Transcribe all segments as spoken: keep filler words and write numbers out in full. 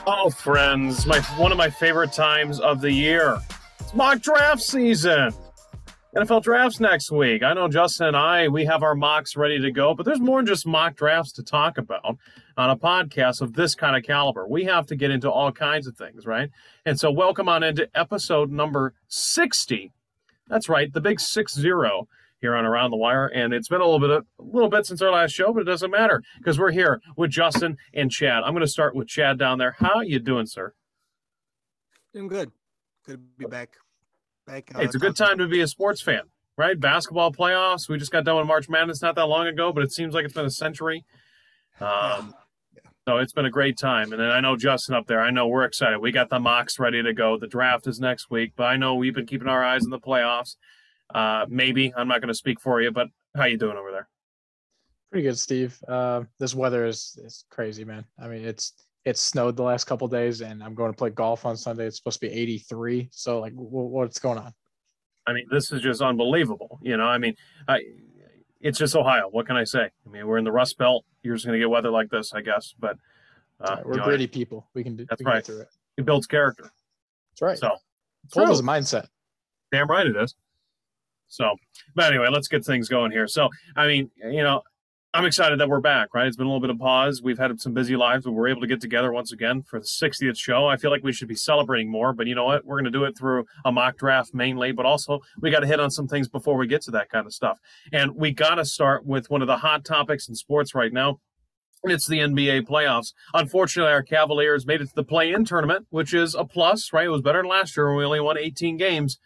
Oh, friends, my one of my favorite times of the year. It's mock draft season. N F L drafts next week. I know Justin and I, we have our mocks ready to go, but there's more than just mock drafts to talk about on a podcast of this kind of caliber. We have to get into all kinds of things, right? And so welcome on into episode number sixty. That's right, the big six zero here on Around the Wire. And it's been a little bit a little bit since our last show, but it doesn't matter because we're here with Justin and Chad. I'm going to start with Chad down there. How you doing, sir? Doing good. Good to be back. Back. Uh, Hey, it's a good time to be a sports fan, right? Basketball playoffs. We just got done with March Madness not that long ago, but it seems like it's been a century. Um, yeah. So it's been a great time. And then I know Justin up there. I know we're excited. We got the mocks ready to go. The draft is next week, but I know we've been keeping our eyes on the playoffs. Uh, maybe I'm not going to speak for you, but how you doing over there? Pretty good, Steve. Uh, this weather is is crazy, man. I mean, it's it's snowed the last couple of days, and I'm going to play golf on Sunday. It's supposed to be eighty-three. So, like, w- what's going on? I mean, this is just unbelievable. You know, I mean, I, it's just Ohio. What can I say? I mean, we're in the Rust Belt. You're just going to get weather like this, I guess. But uh, Right. We're you know, gritty people. We can do. That's we can right. Get through it. It builds character. That's right. So, Cold true. is a mindset. Damn right it is. So, but anyway, let's get things going here. So, I mean, you know, I'm excited that we're back, right? It's been a little bit of pause. We've had some busy lives, but we're able to get together once again for the sixtieth show. I feel like we should be celebrating more, but you know what? We're going to do it through a mock draft mainly, but also we got to hit on some things before we get to that kind of stuff. And we got to start with one of the hot topics in sports right now. It's the N B A playoffs. Unfortunately, our Cavaliers made it to the play-in tournament, which is a plus, right? It was better than last year when we only won eighteen games.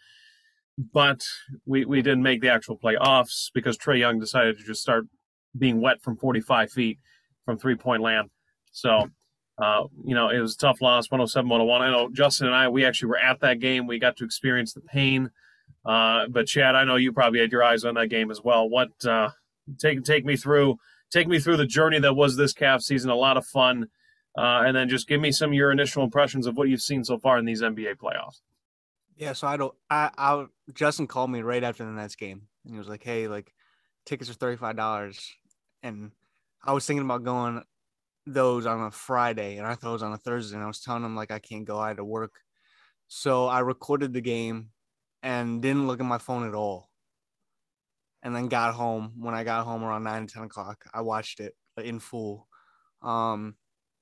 But we, we didn't make the actual playoffs because Trae Young decided to just start being wet from forty-five feet from three-point land. So, uh, you know, it was a tough loss, one oh seven one oh one. I know Justin and I, we actually were at that game. We got to experience the pain. Uh, but, Chad, I know you probably had your eyes on that game as well. What uh, take take me through take me through the journey that was this Cavs season, a lot of fun. Uh, and then just give me some of your initial impressions of what you've seen so far in these N B A playoffs. Yeah. So I don't. I. I. Justin called me right after the Nets game, and he was like, "Hey, like, tickets are thirty-five dollars," and I was thinking about going those on a Friday, and I thought it was on a Thursday, and I was telling him like I can't go. I had to work, so I recorded the game and didn't look at my phone at all, and then got home. When I got home around nine, ten o'clock, I watched it in full. Um.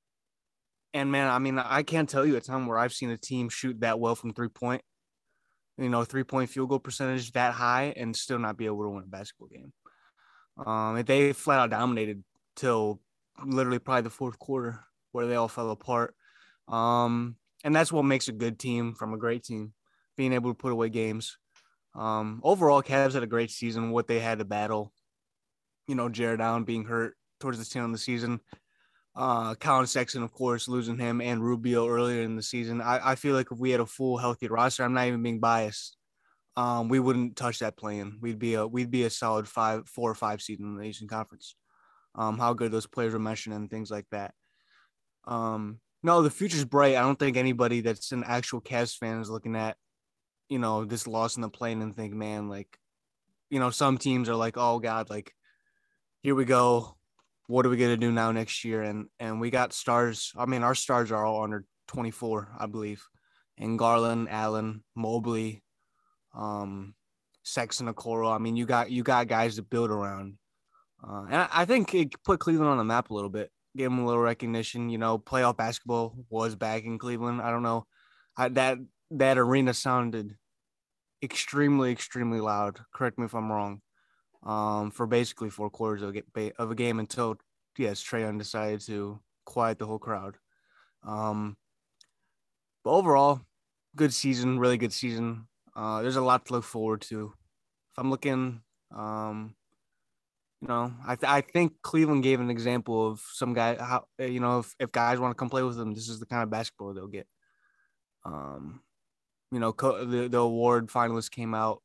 And man, I mean, I can't tell you a time where I've seen a team shoot that well from three point. You know, three-point field goal percentage that high and still not be able to win a basketball game. Um, they flat out dominated till literally probably the fourth quarter where they all fell apart. Um, and that's what makes a good team from a great team, being able to put away games. Um, overall, Cavs had a great season, what they had to battle. You know, Jared Allen being hurt towards the tail end of the season. Uh, Colin Sexton, of course, losing him and Rubio earlier in the season. I, I feel like if we had a full healthy roster, I'm not even being biased. Um, we wouldn't touch that play-in. We'd be a we'd be a solid five, four or five seed in the Asian Conference. Um, how good those players were mentioned and things like that. Um, no, the future's bright. I don't think anybody that's an actual Cavs fan is looking at, you know, this loss in the play-in and think, man, like, you know, some teams are like, oh God, like, here we go. What are we going to do now next year? And and we got stars. I mean, our stars are all under twenty-four, I believe. And Garland, Allen, Mobley, um, Sexton, Okoro. I mean, you got you got guys to build around. Uh, and I, I think it put Cleveland on the map a little bit. Gave them a little recognition. You know, playoff basketball was back in Cleveland. I don't know. I, that that arena sounded extremely, extremely loud. Correct me if I'm wrong. Um, for basically four quarters of a, of a game until, yes, Trae Young decided to quiet the whole crowd. Um, but overall, good season, really good season. Uh, there's a lot to look forward to. If I'm looking, um, you know, I th- I think Cleveland gave an example of some guy. How you know if, if guys want to come play with them, this is the kind of basketball they'll get. Um, you know, co- the the award finalists came out.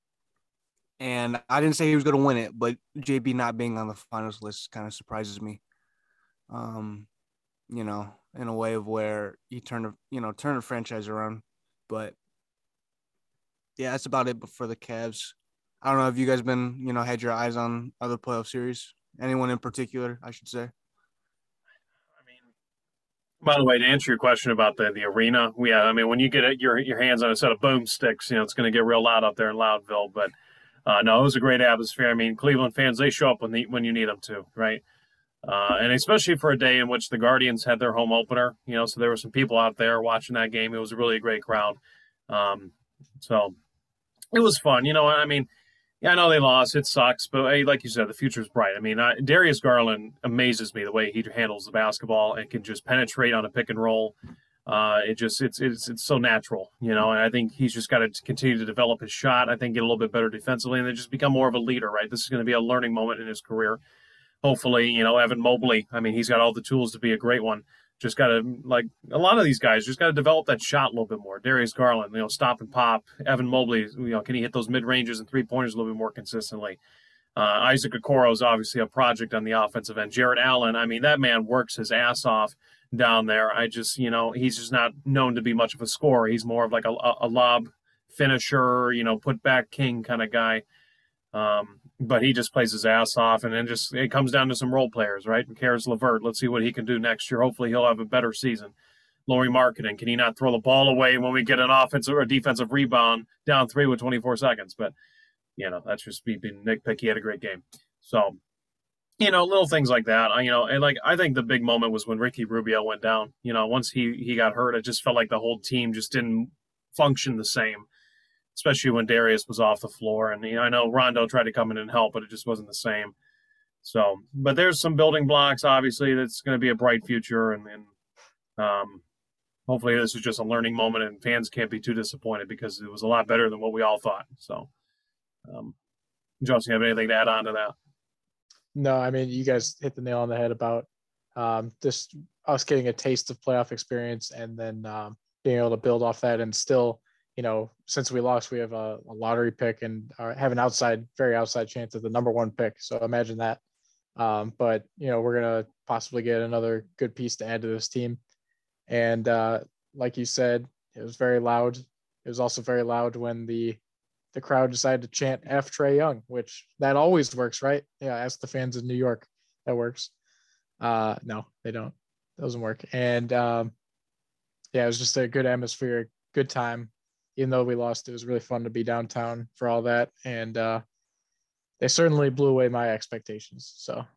And I didn't say he was going to win it, but J B not being on the finals list kind of surprises me. Um, you know, in a way of where he turned, a, you know, turned a franchise around. But yeah, that's about it for the Cavs. I don't know if you guys been, you know, had your eyes on other playoff series. Anyone in particular, I should say. I mean, By the way, to answer your question about the the arena, yeah, I mean, when you get it, your your hands on a set of boomsticks, you know, it's going to get real loud up there in Loudville. But uh, no, it was a great atmosphere. I mean, Cleveland fans, they show up when the, when you need them to, right? Uh, and especially for a day in which the Guardians had their home opener, you know, so there were some people out there watching that game. It was really a great crowd. Um, so it was fun. You know, I mean, yeah, I know they lost. It sucks, but hey, like you said, the future's bright. I mean, I, Darius Garland amazes me the way he handles the basketball and can just penetrate on a pick and roll. Uh, it just it's it's it's so natural, you know. And I think he's just got to continue to develop his shot. I think get a little bit better defensively, and then just become more of a leader. Right, this is going to be a learning moment in his career. Hopefully, you know, Evan Mobley. I mean, he's got all the tools to be a great one. Just got to, like a lot of these guys, just got to develop that shot a little bit more. Darius Garland, you know, stop and pop. Evan Mobley, you know, can he hit those mid ranges and three pointers a little bit more consistently? Uh, Isaac Okoro is obviously a project on the offensive end. Jarrett Allen, I mean, that man works his ass off down there. I just, you know, he's just not known to be much of a scorer. He's more of like a, a lob finisher, you know, put back king kind of guy. Um, but he just plays his ass off, and then just it comes down to some role players, right? And Karis LeVert, let's see what he can do next year. Hopefully, he'll have a better season. Lauri Markkanen, can he not throw the ball away when we get an offensive or defensive rebound down three with twenty-four seconds? But you know, that's just me being nitpicky. He had a great game, so you know, little things like that. I, you know, and like I think the big moment was when Ricky Rubio went down. You know, once he he got hurt, it just felt like the whole team just didn't function the same, especially when Darius was off the floor. And you know, I know Rondo tried to come in and help, but it just wasn't the same. So, but there's some building blocks, obviously, that's going to be a bright future. And, and um, hopefully this is just a learning moment and fans can't be too disappointed because it was a lot better than what we all thought. So, um, Justin, you have anything to add on to that? No, I mean, you guys hit the nail on the head about um, just us getting a taste of playoff experience and then um, being able to build off that and still – you know, since we lost, we have a, a lottery pick and are, have an outside, very outside chance at the number one pick. So imagine that. Um, but, you know, we're going to possibly get another good piece to add to this team. And uh, like you said, it was very loud. It was also very loud when the the crowd decided to chant F Trae Young, which that always works, right? Yeah, ask the fans in New York. That works. Uh, no, they don't. That doesn't work. And um, yeah, it was just a good atmosphere, good time. Even though we lost, it was really fun to be downtown for all that. And uh, they certainly blew away my expectations. So,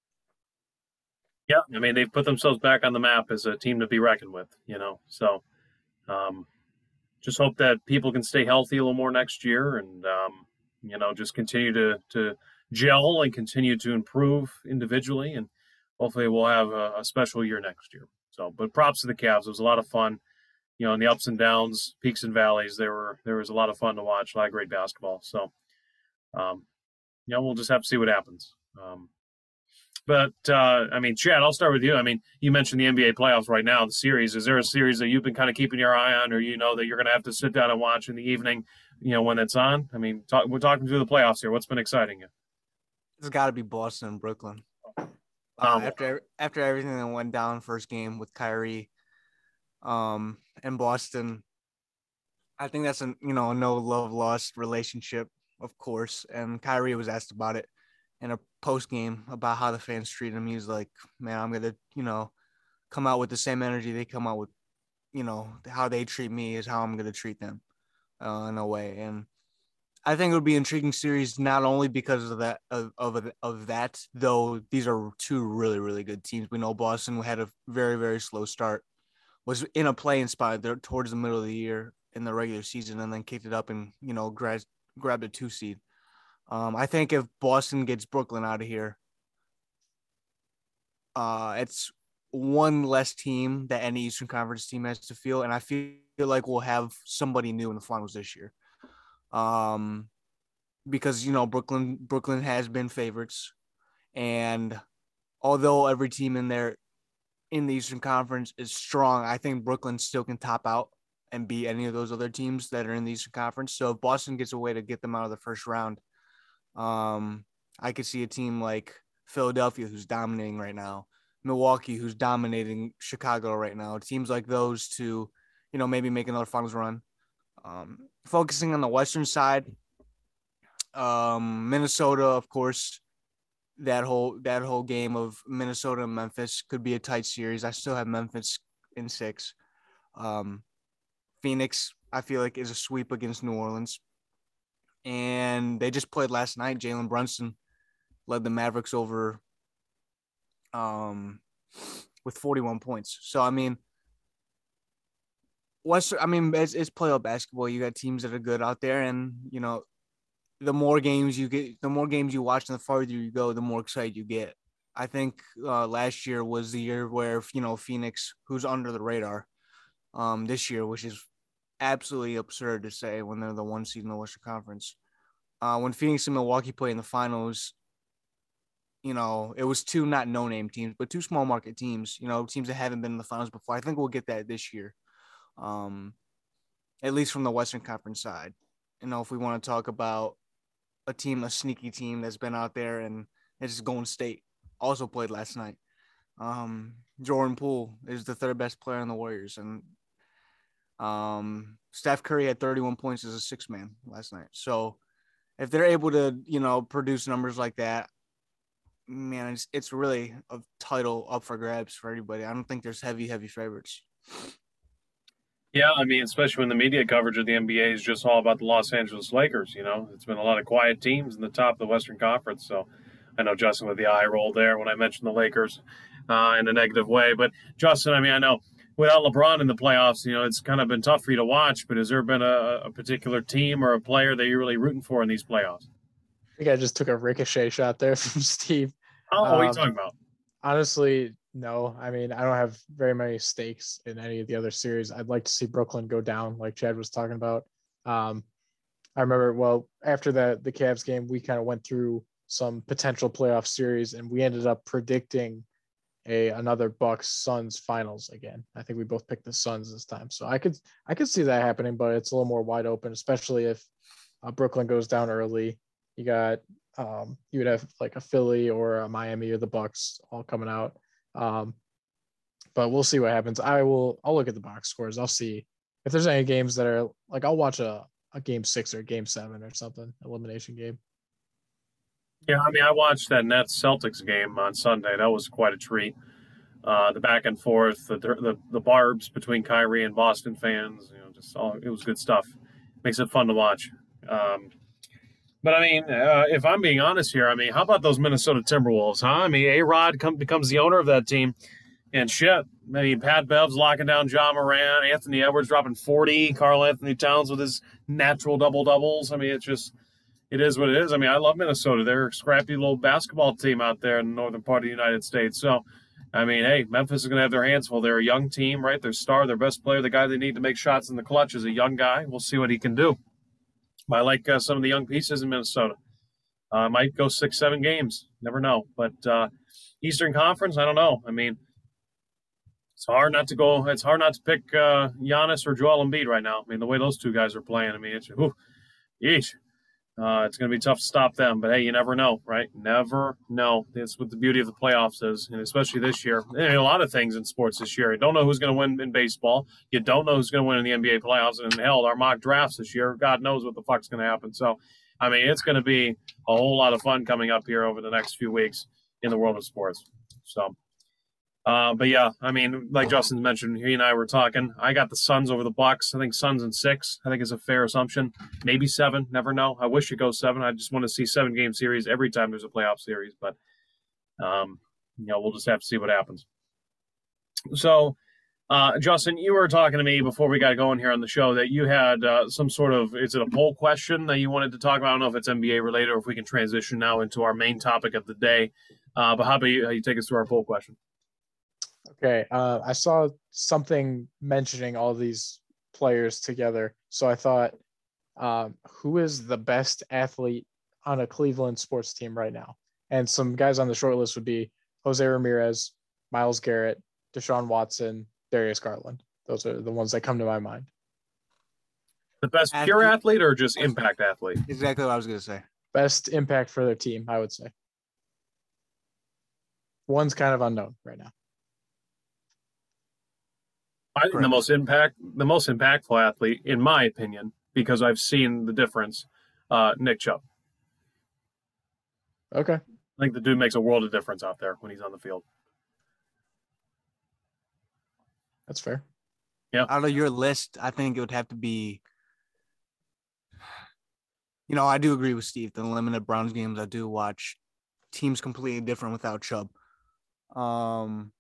yeah, I mean, they've put themselves back on the map as a team to be reckoned with, you know. So, um, just hope that people can stay healthy a little more next year and, um, you know, just continue to, to gel and continue to improve individually. And hopefully we'll have a, a special year next year. So, but props to the Cavs. It was a lot of fun. You know, in the ups and downs, peaks and valleys, there were there was a lot of fun to watch, a lot of great basketball. So, um, you know, we'll just have to see what happens. Um, but uh, I mean, Chad, I'll start with you. I mean, you mentioned the N B A playoffs right now, the series. Is there a series that you've been kind of keeping your eye on, or you know that you're going to have to sit down and watch in the evening, you know, when it's on? I mean, talk, we're talking through the playoffs here. What's been exciting you? It's got to be Boston and Brooklyn. Uh, Um, after after everything that went down first game with Kyrie, um, and Boston. I think that's a you know a no love lost relationship, of course. And Kyrie was asked about it in a post game about how the fans treat him. He's like, "Man, I'm gonna you know come out with the same energy they come out with. You know how they treat me is how I'm gonna treat them, uh, in a way." And I think it would be an intriguing series not only because of that of, of of that though. These are two really really good teams. We know Boston had a very very slow start, was in a playing spot there towards the middle of the year in the regular season, and then kicked it up and, you know, grabbed, grabbed a two seed. Um, I think if Boston gets Brooklyn out of here, uh, it's one less team that any Eastern Conference team has to feel. And I feel like we'll have somebody new in the finals this year. Um, because, you know, Brooklyn, Brooklyn has been favorites. And although every team in there in the Eastern Conference is strong, I think Brooklyn still can top out and beat any of those other teams that are in the Eastern Conference. So if Boston gets a way to get them out of the first round, um, I could see a team like Philadelphia, who's dominating right now, Milwaukee, who's dominating Chicago right now, teams like those to, you know, maybe make another finals run. Um, focusing on the Western side, um, Minnesota, of course, that whole that whole game of Minnesota and Memphis could be a tight series. I still have Memphis in six. Um, Phoenix, I feel like, is a sweep against New Orleans. And they just played last night. Jalen Brunson led the Mavericks over um, with forty-one points. So, I mean, Western, I mean, it's, it's playoff basketball. You got teams that are good out there. And, you know, the more games you get, the more games you watch and the farther you go, the more excited you get. I think uh, last year was the year where, you know, Phoenix, who's under the radar um, this year, which is absolutely absurd to say when they're the one seed in the Western Conference. Uh, when Phoenix and Milwaukee played in the finals, you know, it was two not no-name teams, but two small market teams, you know, teams that haven't been in the finals before. I think we'll get that this year, um, at least from the Western Conference side. You know, if we want to talk about a team, a sneaky team that's been out there, and it's Golden State, also played last night. Um, Jordan Poole is the third best player on the Warriors, and um, Steph Curry had thirty-one points as a six man last night. So if they're able to, you know, produce numbers like that, man, it's, it's really a title up for grabs for everybody. I don't think there's heavy, heavy favorites. Yeah, I mean, especially when the media coverage of the N B A is just all about the Los Angeles Lakers. You know, it's been a lot of quiet teams in the top of the Western Conference. So I know Justin with the eye roll there when I mentioned the Lakers uh, in a negative way. But Justin, I mean, I know without LeBron in the playoffs, you know, it's kind of been tough for you to watch. But has there been a, a particular team or a player that you're really rooting for in these playoffs? I think I just took a ricochet shot there from Steve. Oh, what are you Um, talking about? Honestly, no. I mean, I don't have very many stakes in any of the other series. I'd like to see Brooklyn go down, like Chad was talking about. Um, I remember, well, after that the Cavs game, we kind of went through some potential playoff series, and we ended up predicting a another Bucks Suns finals again. I think we both picked the Suns this time, so I could I could see that happening, but it's a little more wide open, especially if uh, Brooklyn goes down early. You got um, you would have like a Philly or a Miami or the Bucks all coming out. Um, but we'll see what happens. I will. I'll look at the box scores. I'll see if there's any games that are like I'll watch a, a game six or game seven or something, elimination game. Yeah, I mean, I watched that Nets Celtics game on Sunday. That was quite a treat. Uh, the back and forth, the, the the barbs between Kyrie and Boston fans, you know, just all it was good stuff. Makes it fun to watch. Um, but I mean, uh, if I'm being honest here, I mean, how about those Minnesota Timberwolves, huh? I mean, A-Rod come, becomes the owner of that team, and shit. I mean, Pat Bev's locking down John Moran, Anthony Edwards dropping forty, Karl Anthony Towns with his natural double doubles. I mean, it's just. It is what it is. I mean, I love Minnesota. They're a scrappy little basketball team out there in the northern part of the United States. So, I mean, hey, Memphis is going to have their hands full. They're a young team, right? Their star, their best player, the guy they need to make shots in the clutch is a young guy. We'll see what he can do. I like uh, some of the young pieces in Minnesota. Uh, might go six, seven games. Never know. But uh, Eastern Conference, I don't know. I mean, it's hard not to go. It's hard not to pick uh, Giannis or Joel Embiid right now. I mean, the way those two guys are playing, I mean, it's, whew, yeesh. Uh, it's going to be tough to stop them, but hey, you never know, right? Never know. That's what the beauty of the playoffs is, and especially this year. There are a lot of things in sports this year. You don't know who's going to win in baseball. You don't know who's going to win in the N B A playoffs. And hell, our mock drafts this year, God knows what the fuck's going to happen. So, I mean, it's going to be a whole lot of fun coming up here over the next few weeks in the world of sports. So, uh, but yeah, I mean, like Justin mentioned, he and I were talking. I got the Suns over the Bucks. I think Suns in six. I think is a fair assumption. Maybe seven. Never know. I wish it goes seven. I just want to see seven game series every time there's a playoff series. But um, you know, we'll just have to see what happens. So, uh, Justin, you were talking to me before we got going here on the show that you had uh, some sort of is it a poll question that you wanted to talk about? I don't know if it's N B A related or if we can transition now into our main topic of the day. Uh, but how about you, how you take us through our poll question? Okay, uh, I saw something mentioning all these players together. So I thought, um, who is the best athlete on a Cleveland sports team right now? And some guys on the short list would be Jose Ramirez, Myles Garrett, Deshaun Watson, Darius Garland. Those are the ones that come to my mind. The best pure athlete or just impact athlete? Exactly what I was going to say. Best impact for their team, I would say. One's kind of unknown right now. I think the most impact, the most impactful athlete, in my opinion, because I've seen the difference, uh, Nick Chubb. Okay. I think the dude makes a world of difference out there when he's on the field. That's fair. Yeah. Out of your list, I think it would have to be, you know, I do agree with Steve. The limited Browns games I do watch, teams completely different without Chubb. Um,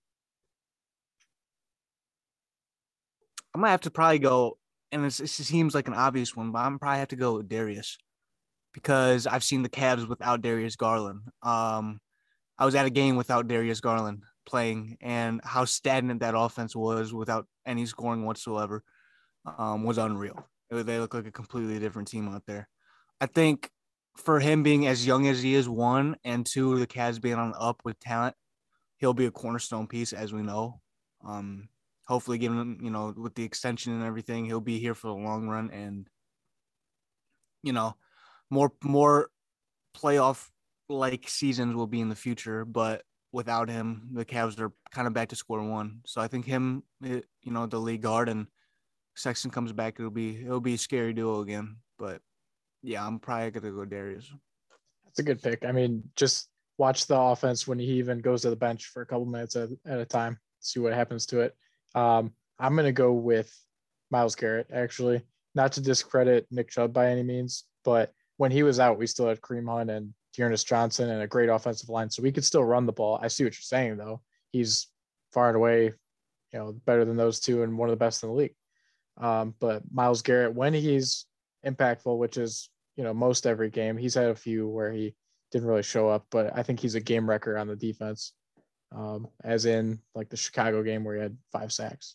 I might have to probably go, and it's, it seems like an obvious one, but I'm probably have to go with Darius because I've seen the Cavs without Darius Garland. Um, I was at a game without Darius Garland playing, and how stagnant that offense was without any scoring whatsoever um, was unreal. It, they look like a completely different team out there. I think for him being as young as he is, one, and two, the Cavs being on the up with talent, he'll be a cornerstone piece, as we know. Um, hopefully, given him, you know, with the extension and everything, he'll be here for the long run, and you know, more more playoff like seasons will be in the future. But without him, the Cavs are kind of back to square one. So I think him, it, you know, the lead guard, and Sexton comes back, it'll be it'll be a scary duo again. But yeah, I'm probably gonna go Darius. That's a good pick. I mean, just watch the offense when he even goes to the bench for a couple minutes at, at a time, see what happens to it. Um, I'm going to go with Myles Garrett, actually, not to discredit Nick Chubb by any means, but when he was out, we still had Kareem Hunt and Dearness Johnson and a great offensive line. So we could still run the ball. I see what you're saying, though. He's far and away, you know, better than those two and one of the best in the league. Um, but Myles Garrett, when he's impactful, which is, you know, most every game, he's had a few where he didn't really show up, but I think he's a game wrecker on the defense, um, as in like the Chicago game where he had five sacks.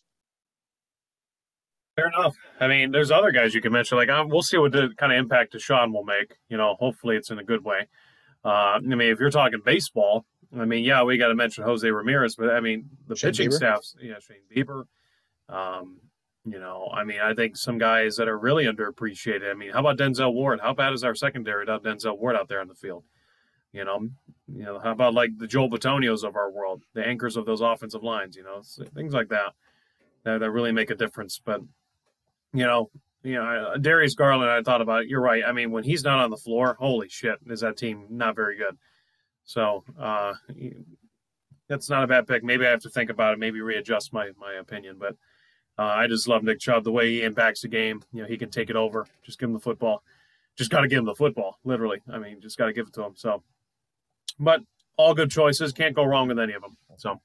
Fair enough. I mean, there's other guys you can mention. Like, um, we'll see what the kind of impact Deshaun will make. You know, hopefully it's in a good way. Uh, I mean, if you're talking baseball, I mean, yeah, we got to mention Jose Ramirez, but I mean, the Shane pitching Bieber. staffs, yeah, Shane Bieber. Um, you know, I mean, I think some guys that are really underappreciated. I mean, how about Denzel Ward? How bad is our secondary without Denzel Ward out there on the field? You know, you know, how about like the Joel Batonios of our world, the anchors of those offensive lines? You know, things like that that, that really make a difference. But you know, you know, Darius Garland, I thought about it. You're right. I mean, when he's not on the floor, holy shit, is that team not very good? So uh, that's not a bad pick. Maybe I have to think about it. Maybe readjust my my opinion. But uh, I just love Nick Chubb, the way he impacts the game. You know, he can take it over. Just give him the football. Just got to give him the football, literally. I mean, just got to give it to him. So, but all good choices. Can't go wrong with any of them. So,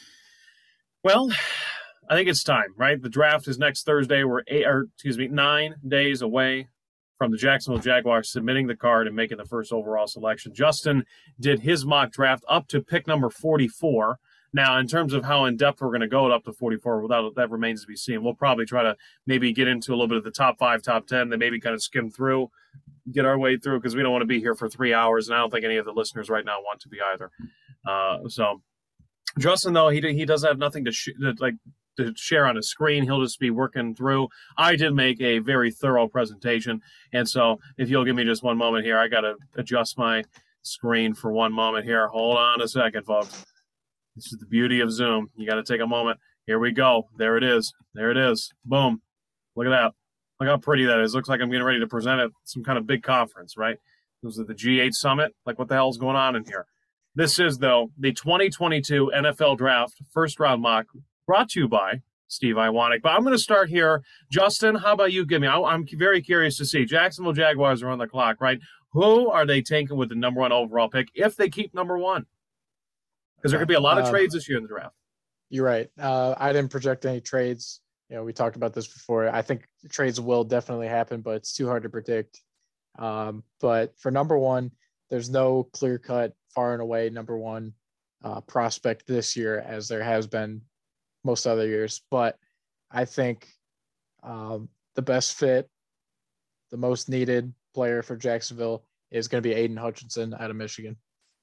well, I think it's time, right? The draft is next Thursday. We're eight, or excuse me, nine days away from the Jacksonville Jaguars submitting the card and making the first overall selection. Justin did his mock draft up to pick number forty-four. Now, in terms of how in-depth we're going to go up to forty-four, well, that, that remains to be seen. We'll probably try to maybe get into a little bit of the top five, top ten, then maybe kind of skim through, get our way through, because we don't want to be here for three hours, and I don't think any of the listeners right now want to be either. Uh, so, Justin, though, he he does have nothing to sh- like to share on his screen. He'll just be working through. I did make a very thorough presentation, and so if you'll give me just one moment here, I got to adjust my screen for one moment here. Hold on a second, folks. This is the beauty of Zoom. You got to take a moment. Here we go. There it is. There it is. Boom. Look at that. Look how pretty that is. Looks like I'm getting ready to present at some kind of big conference, right? This is the G eight Summit. Like, what the hell is going on in here? This is, though, the twenty twenty-two N F L Draft first round mock brought to you by Steve Iwanek. But I'm going to start here. Justin, how about you give me? I, I'm very curious to see. Jacksonville Jaguars are on the clock, right? Who are they taking with the number one overall pick if they keep number one? Because there could be a lot of um, trades this year in the draft. You're right. Uh, I didn't project any trades. You know, we talked about this before. I think trades will definitely happen, but it's too hard to predict. Um, but for number one, there's no clear-cut, far and away number one uh, prospect this year, as there has been most other years. But I think um, the best fit, the most needed player for Jacksonville is going to be Aiden Hutchinson out of Michigan.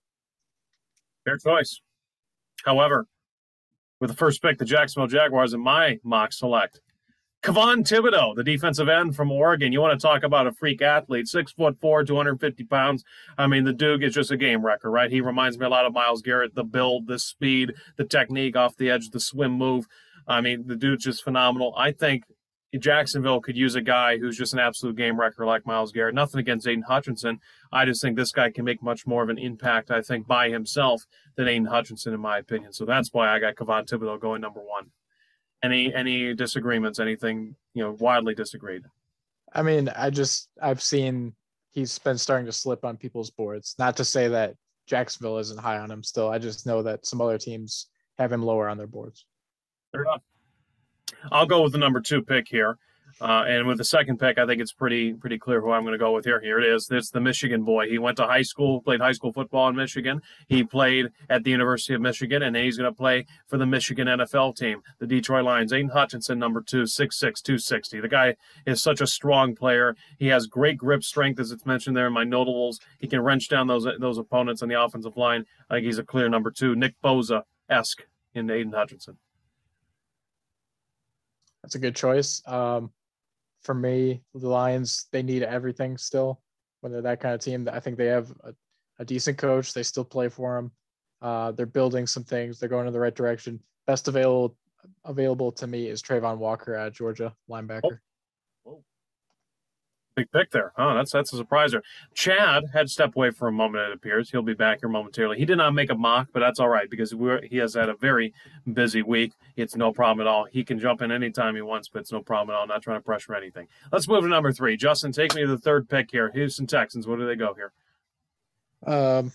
Fair choice. However, with the first pick, the Jacksonville Jaguars in my mock select, Kayvon Thibodeaux, the defensive end from Oregon. You want to talk about a freak athlete, six foot four, two hundred fifty pounds. I mean, the dude is just a game wrecker, right? He reminds me a lot of Myles Garrett, the build, the speed, the technique off the edge, the swim move. I mean, the dude's just phenomenal. I think Jacksonville could use a guy who's just an absolute game wrecker like Myles Garrett. Nothing against Aiden Hutchinson. I just think this guy can make much more of an impact, I think, by himself than Aiden Hutchinson, in my opinion. So that's why I got Kayvon Thibodeaux going number one. Any any disagreements? Anything you know widely disagreed? I mean, I just I've seen he's been starting to slip on people's boards. Not to say that Jacksonville isn't high on him still. I just know that some other teams have him lower on their boards. Fair enough. I'll go with the number two pick here. Uh, and with the second pick, I think it's pretty pretty clear who I'm going to go with here. Here it is. It's the Michigan boy. He went to high school, played high school football in Michigan. He played at the University of Michigan, and he's going to play for the Michigan N F L team, the Detroit Lions. Aiden Hutchinson, number two, six six, two sixty. The guy is such a strong player. He has great grip strength, as it's mentioned there in my notables. He can wrench down those those opponents on the offensive line. I think he's a clear number two. Nick Bosa-esque in Aiden Hutchinson. That's a good choice. Um, for me, the Lions, they need everything still. When they're that kind of team, I think they have a, a decent coach. They still play for him. Uh, they're building some things. They're going in the right direction. Best available available to me is Trayvon Walker at Georgia, linebacker. Oh. Big pick there. Huh, that's that's a surpriser. Chad had to step away for a moment, it appears. He'll be back here momentarily. He did not make a mock, but that's all right because we're, he has had a very busy week. It's no problem at all. He can jump in anytime he wants, but it's no problem at all. I'm not trying to pressure anything. Let's move to number three. Justin, take me to the third pick here. Houston Texans. Where do they go here? Um,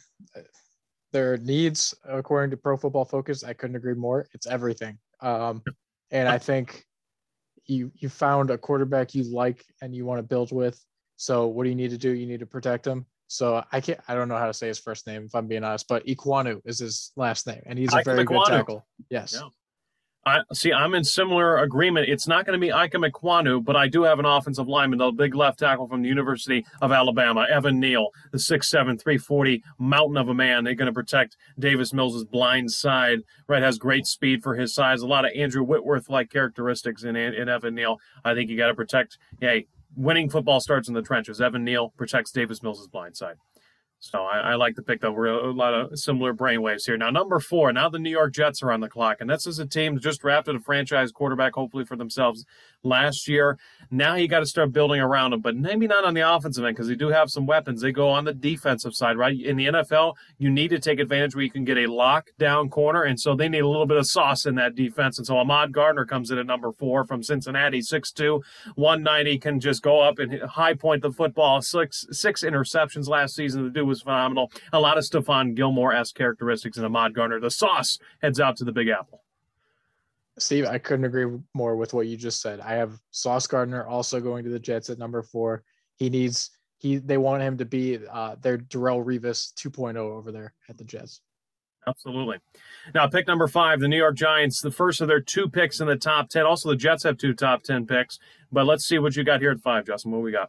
their needs, according to Pro Football Focus, I couldn't agree more. It's everything. Um, and I think you you found a quarterback you like and you want to build with. So what do you need to do? You need to protect him. So I can't. I don't know how to say his first name if I'm being honest, but Ikwanu is his last name, and he's a Ike very Ekwonu. good tackle. Yes. Yeah. I see. I'm in similar agreement. It's not going to be Ike Ekwonu, but I do have an offensive lineman, the big left tackle from the University of Alabama, Evan Neal, the six seven, three forty mountain of a man. They're going to protect Davis Mills' blind side. Right, has great speed for his size. A lot of Andrew Whitworth-like characteristics in in Evan Neal. I think you got to protect. Yeah, winning football starts in the trenches. Evan Neal protects Davis Mills' blind side. So I, I like the pick, though. We're a, a lot of similar brainwaves here. Now, number four, now the New York Jets are on the clock, and this is a team that just drafted a franchise quarterback, hopefully for themselves, last year. Now you got to start building around them, but maybe not on the offensive end because they do have some weapons. They go on the defensive side, right? In the N F L, you need to take advantage where you can get a lockdown corner, and so they need a little bit of sauce in that defense. And so Ahmad Gardner comes in at number four from Cincinnati, six two, one ninety, can just go up and hit, high point the football. Six, six interceptions last season. The dude was phenomenal. A lot of Stephon Gilmore-esque characteristics in Ahmad Gardner. The sauce heads out to the Big Apple. Steve, I couldn't agree more with what you just said. I have Sauce Gardner also going to the Jets at number four. He needs he they want him to be uh, their Darrelle Revis two point oh over there at the Jets. Absolutely. Now, pick number five, the New York Giants, the first of their two picks in the top ten. Also, the Jets have two top ten picks. But let's see what you got here at five, Justin. What we got?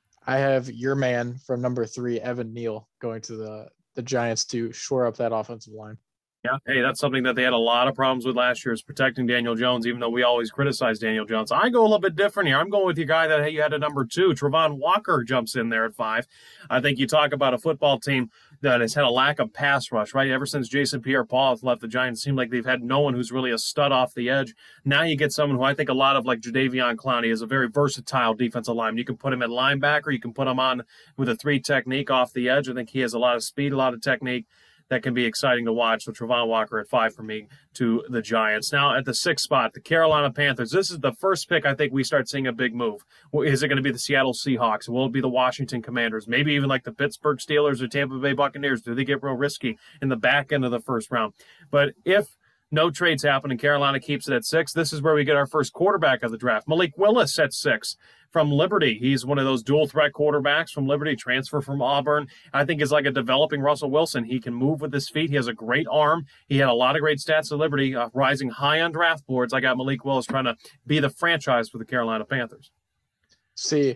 I have your man from number three, Evan Neal, going to the, the Giants to shore up that offensive line. Yeah, hey, that's something that they had a lot of problems with last year is protecting Daniel Jones, even though we always criticize Daniel Jones. I go a little bit different here. I'm going with your guy that hey, you had at number two. Travon Walker jumps in there at five. I think you talk about a football team that has had a lack of pass rush, right? Ever since Jason Pierre-Paul has left the Giants, it seemed like they've had no one who's really a stud off the edge. Now you get someone who I think a lot of like Jadeveon Clowney is a very versatile defensive lineman. You can put him at linebacker. You can put him on with a three technique off the edge. I think he has a lot of speed, a lot of technique. That can be exciting to watch. So Travon Walker at five for me to the Giants. Now at the sixth spot, the Carolina Panthers. This is the first pick I think we start seeing a big move. Is it going to be the Seattle Seahawks? Will it be the Washington Commanders? Maybe even like the Pittsburgh Steelers or Tampa Bay Buccaneers? Do they get real risky in the back end of the first round? But if no trades happen and Carolina keeps it at six, this is where we get our first quarterback of the draft. Malik Willis at six. From Liberty. He's one of those dual threat quarterbacks from Liberty, transfer from Auburn. I think is like a developing Russell Wilson. He can move with his feet. He has a great arm. He had a lot of great stats at Liberty, uh, rising high on draft boards. I got Malik Willis trying to be the franchise for the Carolina Panthers. See,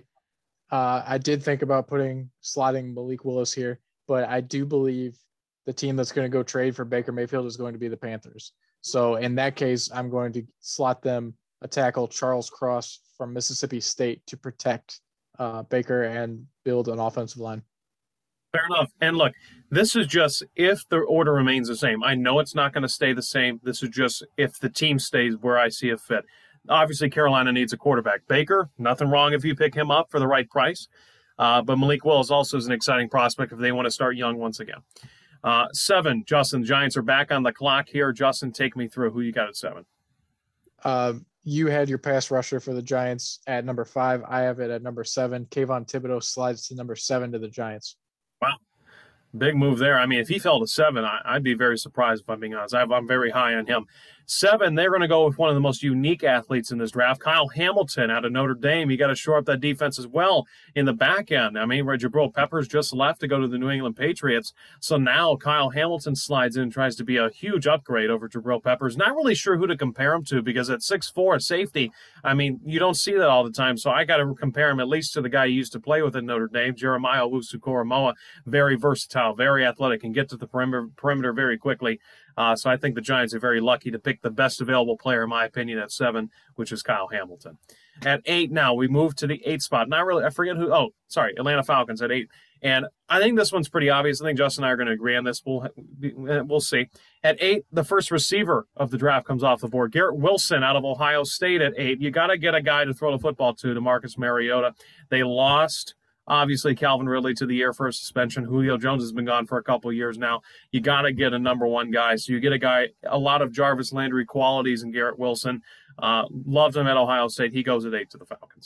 uh, I did think about putting slotting Malik Willis here, but I do believe the team that's going to go trade for Baker Mayfield is going to be the Panthers. So in that case, I'm going to slot them a tackle, Charles Cross from Mississippi State, to protect uh, Baker and build an offensive line. Fair enough. And look, this is just if the order remains the same. I know it's not going to stay the same. This is just if the team stays where I see it fit. Obviously, Carolina needs a quarterback. Baker, nothing wrong if you pick him up for the right price. Uh, but Malik Willis also is an exciting prospect if they want to start young once again. Uh, seven, Justin, Giants are back on the clock here. Justin, take me through. Who you got at seven? Um, you had your pass rusher for the Giants at number five. I have it at number seven. Kayvon Thibodeau slides to number seven to the Giants. Wow. Big move there. I mean, if he fell to seven, I, I'd be very surprised if I'm being honest. I, I'm very high on him. Seven, they're going to go with one of the most unique athletes in this draft, Kyle Hamilton out of Notre Dame. You got to shore up that defense as well in the back end. I mean, Jabril Peppers just left to go to the New England Patriots. So now Kyle Hamilton slides in and tries to be a huge upgrade over Jabril Peppers. Not really sure who to compare him to because at six foot four safety, I mean, you don't see that all the time. So I got to compare him at least to the guy he used to play with at Notre Dame, Jeremiah Owusu-Koramoah. Very versatile, very athletic, and get to the perimeter, perimeter very quickly. Uh, so I think the Giants are very lucky to pick the best available player, in my opinion, at seven, which is Kyle Hamilton. At eight now, we move to the eight spot. Not really, I forget who, oh, sorry, Atlanta Falcons at eight. And I think this one's pretty obvious. I think Justin and I are going to agree on this. We'll, we'll see. At eight, the first receiver of the draft comes off the board. Garrett Wilson out of Ohio State at eight. You got to get a guy to throw the football to, to Marcus Mariota. They lost obviously Calvin Ridley to the year for a suspension. Julio Jones has been gone for a couple of years now. You got to get a number one guy. So you get a guy, a lot of Jarvis Landry qualities in Garrett Wilson. Uh, loved him at Ohio State. He goes at eight to the Falcons.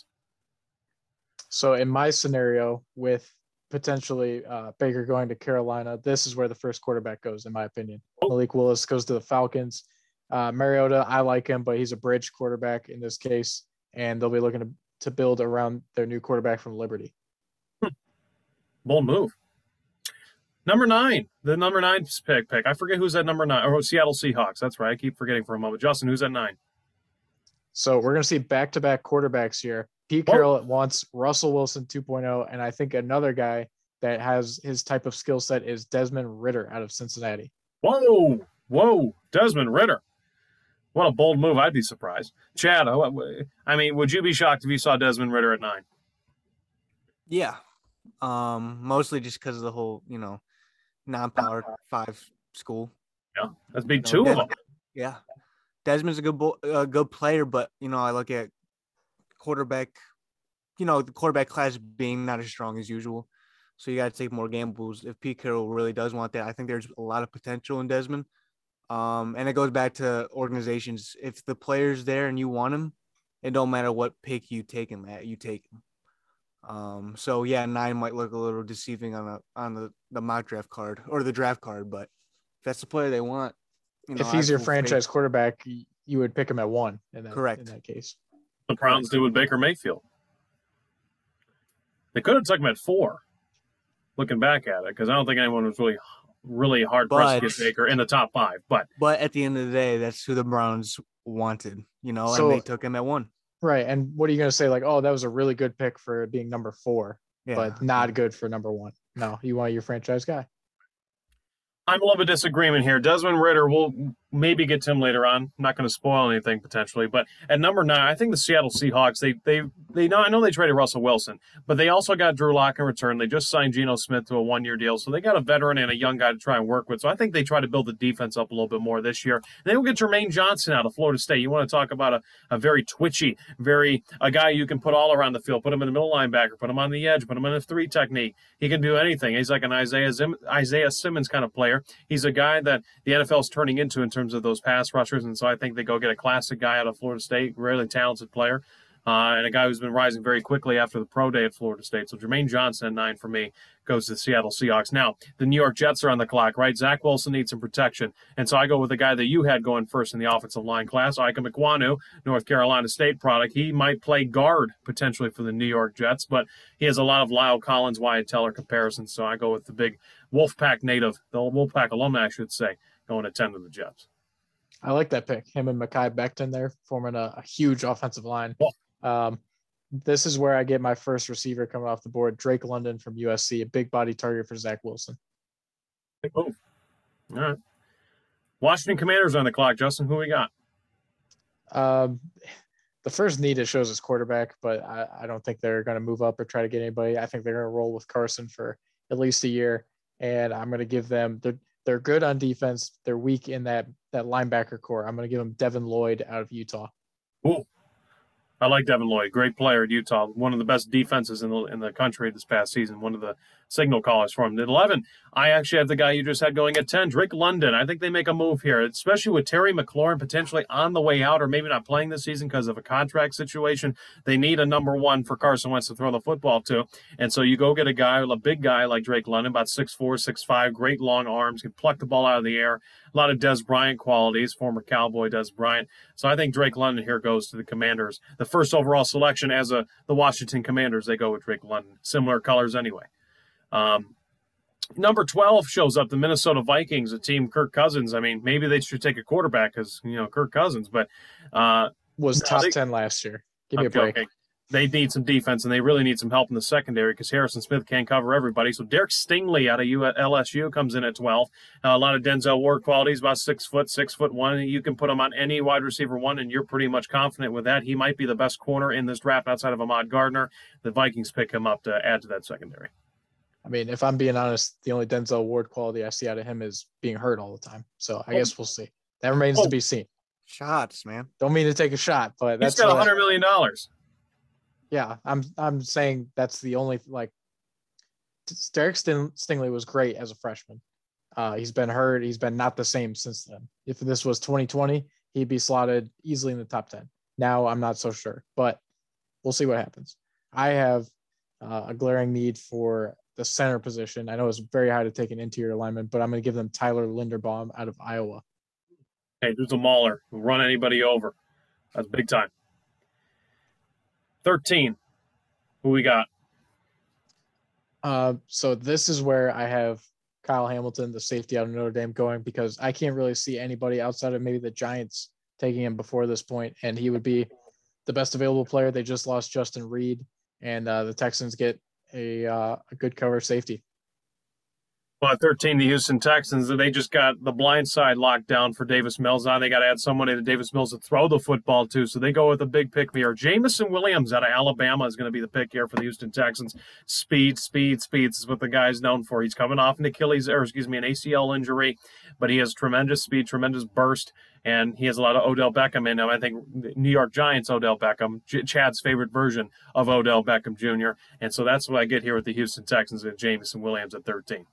So in my scenario with potentially uh, Baker going to Carolina, this is where the first quarterback goes, in my opinion. Oh. Malik Willis goes to the Falcons. Uh, Mariota, I like him, but he's a bridge quarterback in this case, and they'll be looking to, to build around their new quarterback from Liberty. Bold move. Number nine, the number nine pick. Pick. I forget who's at number nine. Or Seattle Seahawks. That's right. I keep forgetting for a moment. Justin, who's at nine? So we're going to see back-to-back quarterbacks here. Pete Carroll at once, Russell Wilson two point oh, and I think another guy that has his type of skill set is Desmond Ridder out of Cincinnati. Whoa, whoa, Desmond Ridder. What a bold move. I'd be surprised. Chad, I mean, would you be shocked if you saw Desmond Ridder at nine? Yeah. Um, mostly just because of the whole, you know, non-power five school. Yeah, that's big you know, two Des- of them. Yeah, Desmond's a good bo- a good player, but you know, I look at quarterback, you know, the quarterback class being not as strong as usual, so you got to take more gambles. If Pete Carroll really does want that, I think there's a lot of potential in Desmond. Um, and it goes back to organizations. If the player's there and you want him, it don't matter what pick you take him at, you take him. Um, so yeah, nine might look a little deceiving on the on the, the mock draft card or the draft card, but if that's the player they want, you know, if he's your franchise faith. quarterback, you would pick him at one in that, Correct. in that case. The Browns do with Baker Mayfield. They could have took him at four, looking back at it, because I don't think anyone was really, really hard pressed to get Baker in the top five. But but at the end of the day, that's who the Browns wanted, you know, so, and they took him at one. Right. And what are you going to say? Like, oh, that was a really good pick for being number four, yeah. but not good for number one. No, you want your franchise guy. I'm a little bit disagreement here. Desmond Ridder, we'll maybe get to him later on. I'm not going to spoil anything potentially, but at number nine, I think the Seattle Seahawks. They they they know I know they traded Russell Wilson, but they also got Drew Lock in return. They just signed Geno Smith to a one-year deal, so they got a veteran and a young guy to try and work with. So I think they try to build the defense up a little bit more this year. And they will get Jermaine Johnson out of Florida State. You want to talk about a, a very twitchy, very a guy you can put all around the field. Put him in the middle linebacker, put him on the edge, put him in a three technique. He can do anything. He's like an Isaiah Zim, Isaiah Simmons kind of player. He's a guy that the N F L is turning into in terms of those pass rushers, and so I think they go get a classic guy out of Florida State, really talented player, uh, and a guy who's been rising very quickly after the pro day at Florida State. So Jermaine Johnson at nine for me goes to the Seattle Seahawks. Now, the New York Jets are on the clock, right? Zach Wilson needs some protection, and so I go with the guy that you had going first in the offensive line class, Ike Mekwonu, North Carolina State product. He might play guard potentially for the New York Jets, but he has a lot of Lyle Collins, Wyatt Teller comparisons, so I go with the big Wolfpack native, the Wolfpack alumni, I should say, going to ten to the Jets. I like that pick. Him and Mekhi Becton there forming a, a huge offensive line. Um, this is where I get my first receiver coming off the board, Drake London from U S C, a big body target for Zach Wilson. Oh, all right. Washington Commanders on the clock. Justin, who we got? Um, the first need it shows is quarterback, but I, I don't think they're going to move up or try to get anybody. I think they're going to roll with Carson for at least a year, and I'm going to give them – they're good on defense. They're weak in that that linebacker core. I'm going to give them Devin Lloyd out of Utah. Ooh. I like Devin Lloyd, great player at Utah, one of the best defenses in the in the country this past season, one of the signal callers for him. At eleven, I actually have the guy you just had going at ten, Drake London. I think they make a move here, especially with Terry McLaurin potentially on the way out or maybe not playing this season because of a contract situation. They need a number one for Carson Wentz to throw the football to. And so you go get a guy, a big guy like Drake London, about six four, six five, great long arms, can pluck the ball out of the air. A lot of Des Bryant qualities, former Cowboy Des Bryant. So I think Drake London here goes to the Commanders. The first overall selection as a the Washington Commanders, they go with Drake London. Similar colors anyway. Um, number twelve shows up the Minnesota Vikings, a team Kirk Cousins. I mean, maybe they should take a quarterback because, you know, Kirk Cousins, but uh, was no, top they, ten last year. Give me I'm a break. Joking. They need some defense, and they really need some help in the secondary because Harrison Smith can't cover everybody. So Derek Stingley out of L S U comes in at twelve. Uh, a lot of Denzel Ward qualities, about six foot, six foot one. You can put him on any wide receiver one, and you're pretty much confident with that. He might be the best corner in this draft outside of Ahmad Gardner. The Vikings pick him up to add to that secondary. I mean, if I'm being honest, the only Denzel Ward quality I see out of him is being hurt all the time. So I oh. guess we'll see. That remains oh. to be seen. Shots, man. Don't mean to take a shot, but that's he's got a hundred million dollars. Yeah, I'm I'm saying that's the only like. Derek Stingley was great as a freshman. Uh, he's been hurt. He's been not the same since then. If this was twenty twenty, he'd be slotted easily in the top ten. Now I'm not so sure, but we'll see what happens. I have uh, a glaring need for the center position. I know it's very hard to take an interior lineman, but I'm going to give them Tyler Linderbaum out of Iowa. Hey, there's a mauler. He'll run anybody over. That's big time. thirteen. Who we got? Uh, so this is where I have Kyle Hamilton, the safety out of Notre Dame, going because I can't really see anybody outside of maybe the Giants taking him before this point, and he would be the best available player. They just lost Justin Reed, and uh, the Texans get a uh, a good cover safety. Well, at thirteen, the Houston Texans, they just got the blind side locked down for Davis Mills. Now they got to add somebody to Davis Mills to throw the football to, so they go with a big pick here. Jamison Williams out of Alabama is going to be the pick here for the Houston Texans. Speed, speed, speed is what the guy's known for. He's coming off an Achilles, or excuse me, an A C L injury, but he has tremendous speed, tremendous burst, and he has a lot of Odell Beckham in him. I think New York Giants Odell Beckham, Ch- Chad's favorite version of Odell Beckham Junior, and so that's what I get here with the Houston Texans and Jamison Williams at thirteen.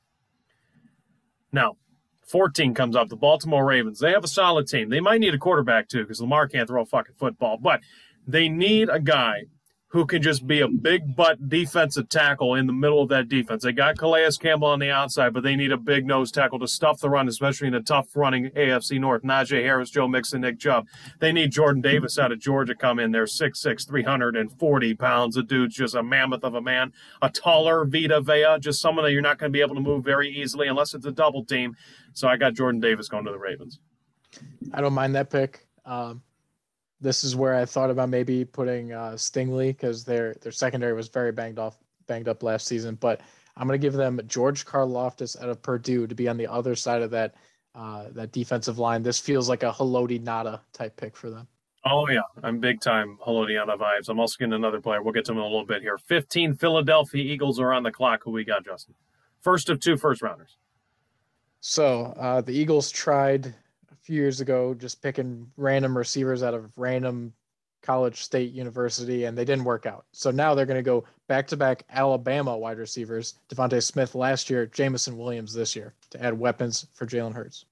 Now, fourteen comes up, the Baltimore Ravens. They have a solid team. They might need a quarterback, too, because Lamar can't throw a fucking football. But they need a guy who can just be a big butt defensive tackle in the middle of that defense. They got Calais Campbell on the outside, but they need a big nose tackle to stuff the run, especially in a tough running A F C North. Najee Harris, Joe Mixon, Nick Chubb. They need Jordan Davis out of Georgia come in there, six six, three hundred forty pounds. The dude's just a mammoth of a man. A taller Vita Vea, just someone that you're not going to be able to move very easily unless it's a double team. So I got Jordan Davis going to the Ravens. I don't mind that pick. Um, This is where I thought about maybe putting uh, Stingley because their their secondary was very banged off, banged up last season. But I'm going to give them George Karlaftis out of Purdue to be on the other side of that uh, that defensive line. This feels like a Haloti Nada type pick for them. Oh, yeah. I'm big time Haloti Nada vibes. I'm also getting another player. We'll get to him in a little bit here. fifteen Philadelphia Eagles are on the clock. Who we got, Justin? First of two first rounders. So uh, the Eagles tried few years ago just picking random receivers out of random college state university, and they didn't work out. So now they're going to go back-to-back Alabama wide receivers, Devontae Smith last year, Jamison Williams this year, to add weapons for Jalen Hurts.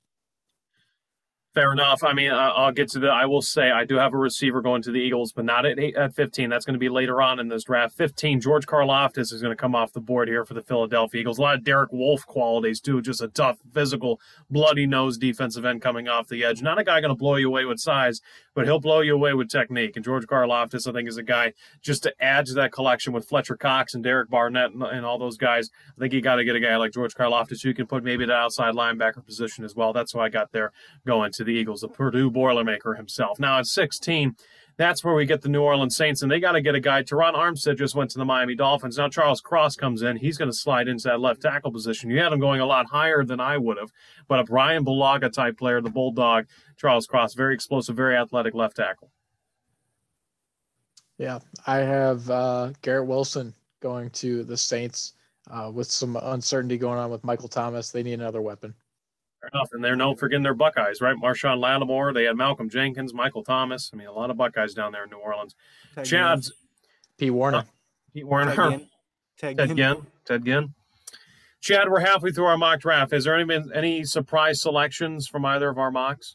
Fair enough. I mean, uh, I'll get to the. I will say I do have a receiver going to the Eagles, but not at eight, at fifteen. That's going to be later on in this draft. fifteen, George Karlaftis is going to come off the board here for the Philadelphia Eagles. A lot of Derek Wolfe qualities too. Just a tough, physical, bloody nose defensive end coming off the edge. Not a guy going to blow you away with size, but he'll blow you away with technique. And George Karlaftis, I think, is a guy just to add to that collection with Fletcher Cox and Derek Barnett and, and all those guys. I think you got to get a guy like George Karlaftis who can put maybe the outside linebacker position as well. That's who I got there going to the Eagles, the Purdue Boilermaker himself. Now at sixteen, that's where we get the New Orleans Saints, and they got to get a guy. Teron Armstead just went to the Miami Dolphins. Now Charles Cross comes in. He's going to slide into that left tackle position. You had him going a lot higher than I would have, but a Brian Bulaga type player, the Bulldog, Charles Cross, very explosive, very athletic left tackle. Yeah, I have uh, Garrett Wilson going to the Saints uh, with some uncertainty going on with Michael Thomas. They need another weapon. Fair enough. And they're known for getting their Buckeyes, right? Marshawn Lattimore. They had Malcolm Jenkins, Michael Thomas. I mean, a lot of Buckeyes down there in New Orleans. Ted Chad's P. Warner. uh, Pete Warner. Ted Ginn. Ted Ted Ginn. Ginn. Ted Ginn. Chad, we're halfway through our mock draft. Is there any been any surprise selections from either of our mocks?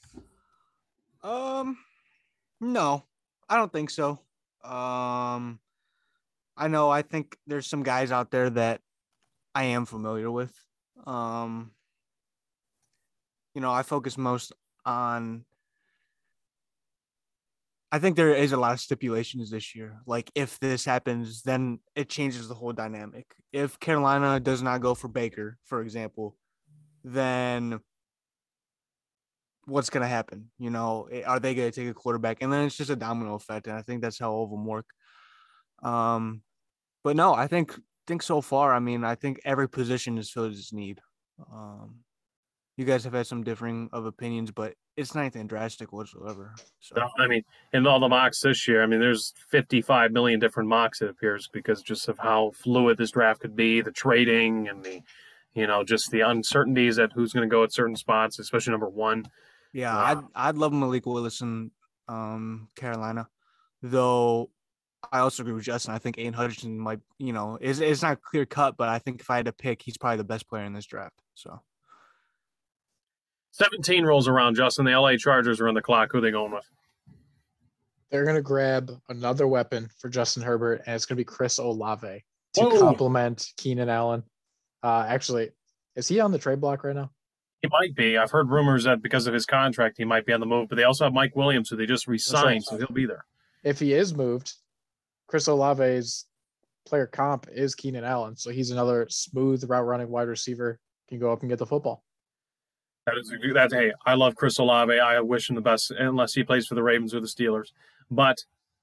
Um, no, I don't think so. Um, I know. I think there's some guys out there that I am familiar with. Um, you know, I focus most on. I think there is a lot of stipulations this year. Like, if this happens, then it changes the whole dynamic. If Carolina does not go for Baker, for example, then what's going to happen? You know, are they going to take a quarterback? And then it's just a domino effect. And I think that's how all of them work. Um, but no, I think think so far, I mean, I think every position is filled its need. Um, you guys have had some differing of opinions, but it's not anything drastic whatsoever. So No, I mean, in all the mocks this year, I mean, there's fifty-five million different mocks, it appears, because just of how fluid this draft could be, the trading and the, you know, just the uncertainties at who's going to go at certain spots, especially number one. yeah, Wow. I'd I'd love Malik Willis in um, Carolina, though. I also agree with Justin. I think Aiden Hutchinson might, you know, it's, it's not clear cut, but I think if I had to pick, he's probably the best player in this draft. So seventeen rolls around, Justin. The L A Chargers are on the clock. Who are they going with? They're going to grab another weapon for Justin Herbert, and it's going to be Chris Olave to Whoa. complement Keenan Allen. Uh, actually, is he on the trade block right now? He might be. I've heard rumors that because of his contract, he might be on the move, but they also have Mike Williams, who they just re-signed, right. so he'll be there. If he is moved, Chris Olave's player comp is Keenan Allen. So he's another smooth route running wide receiver, can go up and get the football. That is that. Hey, I love Chris Olave. I wish him the best, unless he plays for the Ravens or the Steelers. But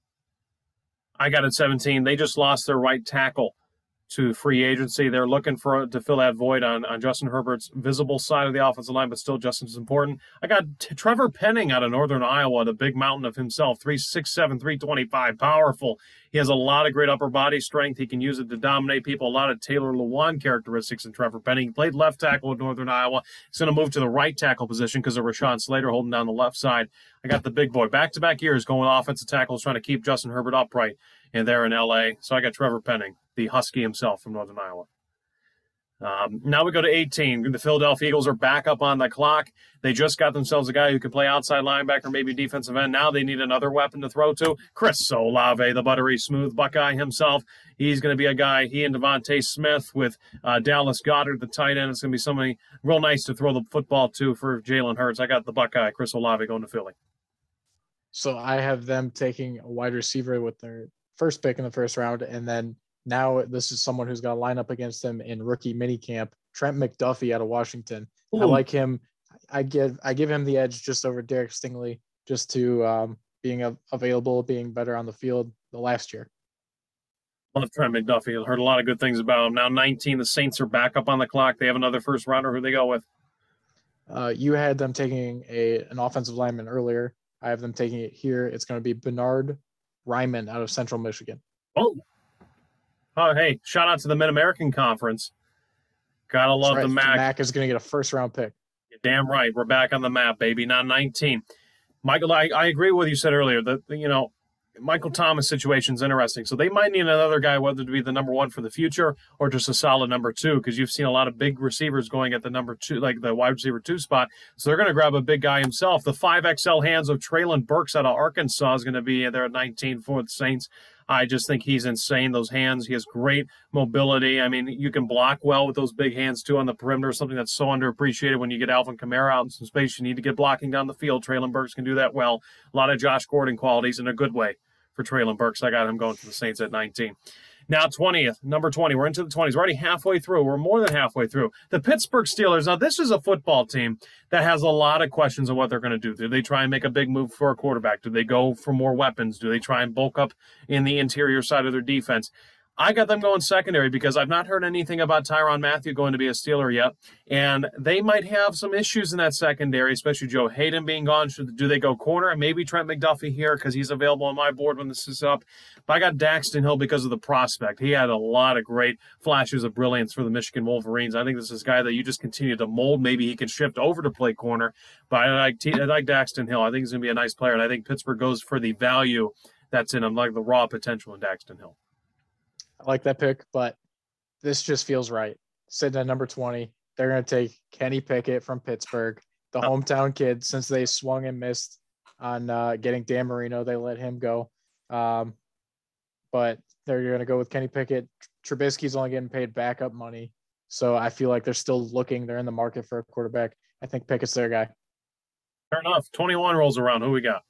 I got at seventeen. They just lost their right tackle to free agency. They're looking for to fill that void on, on Justin Herbert's visible side of the offensive line, but still Justin's important. I got T- Trevor Penning out of Northern Iowa, the big mountain of himself, three six seven, three twenty-five, powerful. He has a lot of great upper body strength. He can use it to dominate people. A lot of Taylor Lewan characteristics in Trevor Penning. He played left tackle at Northern Iowa. He's going to move to the right tackle position because of Rashawn Slater holding down the left side. I got the big boy. Back-to-back years going offensive tackles, trying to keep Justin Herbert upright, and they're in L A. So I got Trevor Penning, the Husky himself from Northern Iowa. Um, now we go to eighteen. The Philadelphia Eagles are back up on the clock. They just got themselves a guy who can play outside linebacker, maybe defensive end. Now they need another weapon to throw to. Chris Olave, the buttery smooth Buckeye himself. He's going to be a guy, he and Devontae Smith with uh, Dallas Goedert, the tight end. It's going to be somebody real nice to throw the football to for Jalen Hurts. I got the Buckeye, Chris Olave, going to Philly. So I have them taking a wide receiver with their first pick in the first round, and then now this is someone who's going to line up against them in rookie minicamp, Trent McDuffie out of Washington. Ooh. I like him. I give I give him the edge just over Derek Stingley, just to um, being a, available, being better on the field the last year. Love Trent McDuffie. I've heard a lot of good things about him. Now nineteen, the Saints are back up on the clock. They have another first rounder. Who they go with? Uh, you had them taking a an offensive lineman earlier. I have them taking it here. It's going to be Bernard Ryman out of Central Michigan. Oh. Oh, hey, shout out to the Mid-American Conference. Gotta love right. the M A C. The M A C is going to get a first-round pick. You're damn right. We're back on the map, baby. Now nineteen. Michael, I, I agree with what you said earlier. That, you know, Michael Thomas situation is interesting. So they might need another guy, whether to be the number one for the future or just a solid number two, because you've seen a lot of big receivers going at the number two, like the wide receiver two spot. So they're going to grab a big guy himself. The five X L hands of Traylon Burks out of Arkansas is going to be there at nineteen for the Saints. I just think he's insane. Those hands, he has great mobility. I mean, you can block well with those big hands, too, on the perimeter, something that's so underappreciated when you get Alvin Kamara out in some space. You need to get blocking down the field. Traylon Burks can do that well. A lot of Josh Gordon qualities in a good way for Traylon Burks. I got him going to the Saints at nineteen. Now, twentieth, number twenty. We're into the twenties. We're already halfway through. We're more than halfway through. The Pittsburgh Steelers. Now, this is a football team that has a lot of questions of what they're going to do. Do they try and make a big move for a quarterback? Do they go for more weapons? Do they try and bulk up in the interior side of their defense? I got them going secondary because I've not heard anything about Tyrann Mathieu going to be a Steeler yet. And they might have some issues in that secondary, especially Joe Hayden being gone. Should, do they go corner? And maybe Trent McDuffie here because he's available on my board when this is up. But I got Daxton Hill because of the prospect. He had a lot of great flashes of brilliance for the Michigan Wolverines. I think this is a guy that you just continue to mold. Maybe he can shift over to play corner. But I like, I like Daxton Hill. I think he's going to be a nice player. And I think Pittsburgh goes for the value that's in him, like the raw potential in Daxton Hill. I like that pick, but this just feels right. Sitting at number twenty, they're going to take Kenny Pickett from Pittsburgh, the hometown kid. Since they swung and missed on uh, getting Dan Marino, they let him go. Um, but they're going to go with Kenny Pickett. Trubisky's only getting paid backup money, so I feel like they're still looking. They're in the market for a quarterback. I think Pickett's their guy. Fair enough. twenty-one rolls around. Who we got?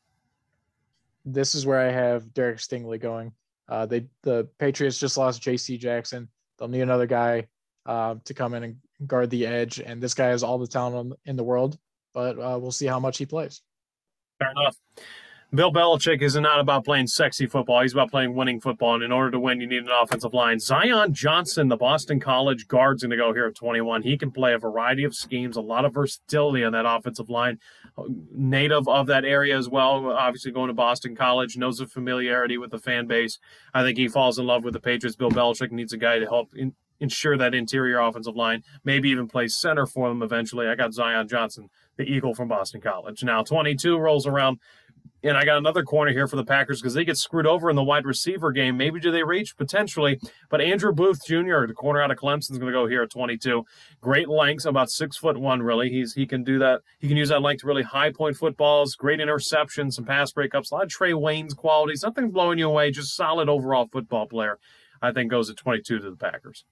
This is where I have Derek Stingley going. Uh, they the Patriots just lost J C Jackson. They'll need another guy uh, to come in and guard the edge, and this guy has all the talent in the world, but uh, we'll see how much he plays. Fair enough. Bill Belichick is not about playing sexy football. He's about playing winning football, and in order to win, you need an offensive line. Zion Johnson, the Boston College guard's going to go here at twenty-one. He can play a variety of schemes, a lot of versatility on that offensive line. Native of that area as well, obviously going to Boston College, knows the familiarity with the fan base. I think he falls in love with the Patriots. Bill Belichick needs a guy to help in, ensure that interior offensive line, maybe even play center for them eventually. I got Zion Johnson, the Eagle from Boston College. Now, twenty-two rolls around. And I got another corner here for the Packers because they get screwed over in the wide receiver game. Maybe do they reach? Potentially. But Andrew Booth Junior, the corner out of Clemson, is going to go here at twenty-two. Great length, about six foot one, really. He's He can do that. He can use that length to really high point footballs, great interceptions, some pass breakups, a lot of Trey Wayne's qualities. Nothing blowing you away, just solid overall football player. I think goes at twenty-two to the Packers.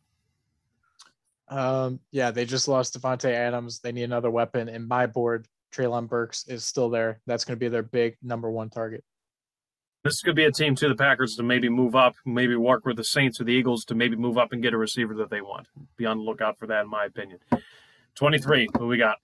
Um, yeah, they just lost Devontae Adams. They need another weapon. And my board, Treylon Burks is still there. That's going to be their big number one target. This could be a team, too, the Packers, to maybe move up, maybe work with the Saints or the Eagles to maybe move up and get a receiver that they want. Be on the lookout for that, in my opinion. twenty-three, who we got?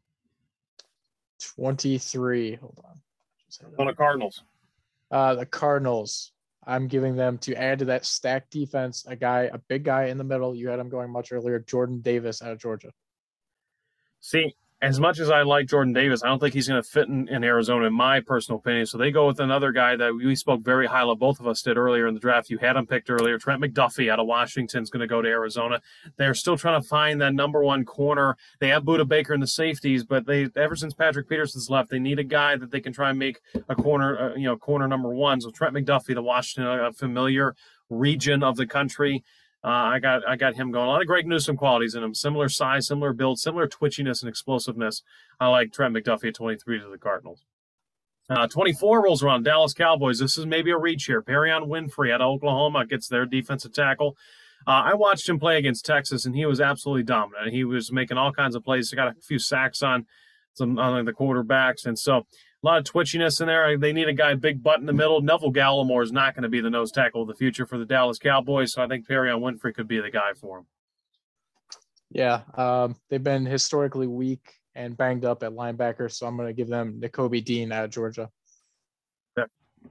twenty-three. Hold on. On the Cardinals. Uh, the Cardinals. I'm giving them to add to that stacked defense, a guy, a big guy in the middle. You had him going much earlier, Jordan Davis out of Georgia. See, as much as I like Jordan Davis, I don't think he's going to fit in, in Arizona, in my personal opinion. So they go with another guy that we spoke very highly of. Both of us did earlier in the draft. You had him picked earlier. Trent McDuffie out of Washington is going to go to Arizona. They're still trying to find that number one corner. They have Budda Baker in the safeties, but they ever since Patrick Peterson's left, they need a guy that they can try and make a corner, uh, you know, corner number one. So Trent McDuffie, the Washington, a familiar region of the country. Uh, I got I got him going. A lot of Greg Newsome qualities in him. Similar size, similar build, similar twitchiness and explosiveness. I like Trent McDuffie at twenty-three to the Cardinals. Uh, twenty-four rolls around. Dallas Cowboys. This is maybe a reach here. Perrion Winfrey out of Oklahoma gets their defensive tackle. Uh, I watched him play against Texas, and he was absolutely dominant. He was making all kinds of plays. He got a few sacks on some on the quarterbacks, and so a lot of twitchiness in there. They need a guy big butt in the middle. Neville Gallimore is not going to be the nose tackle of the future for the Dallas Cowboys, so I think Perrion Winfrey could be the guy for him. Yeah, um, they've been historically weak and banged up at linebacker, so I'm going to give them Nakobe Dean out of Georgia. Okay.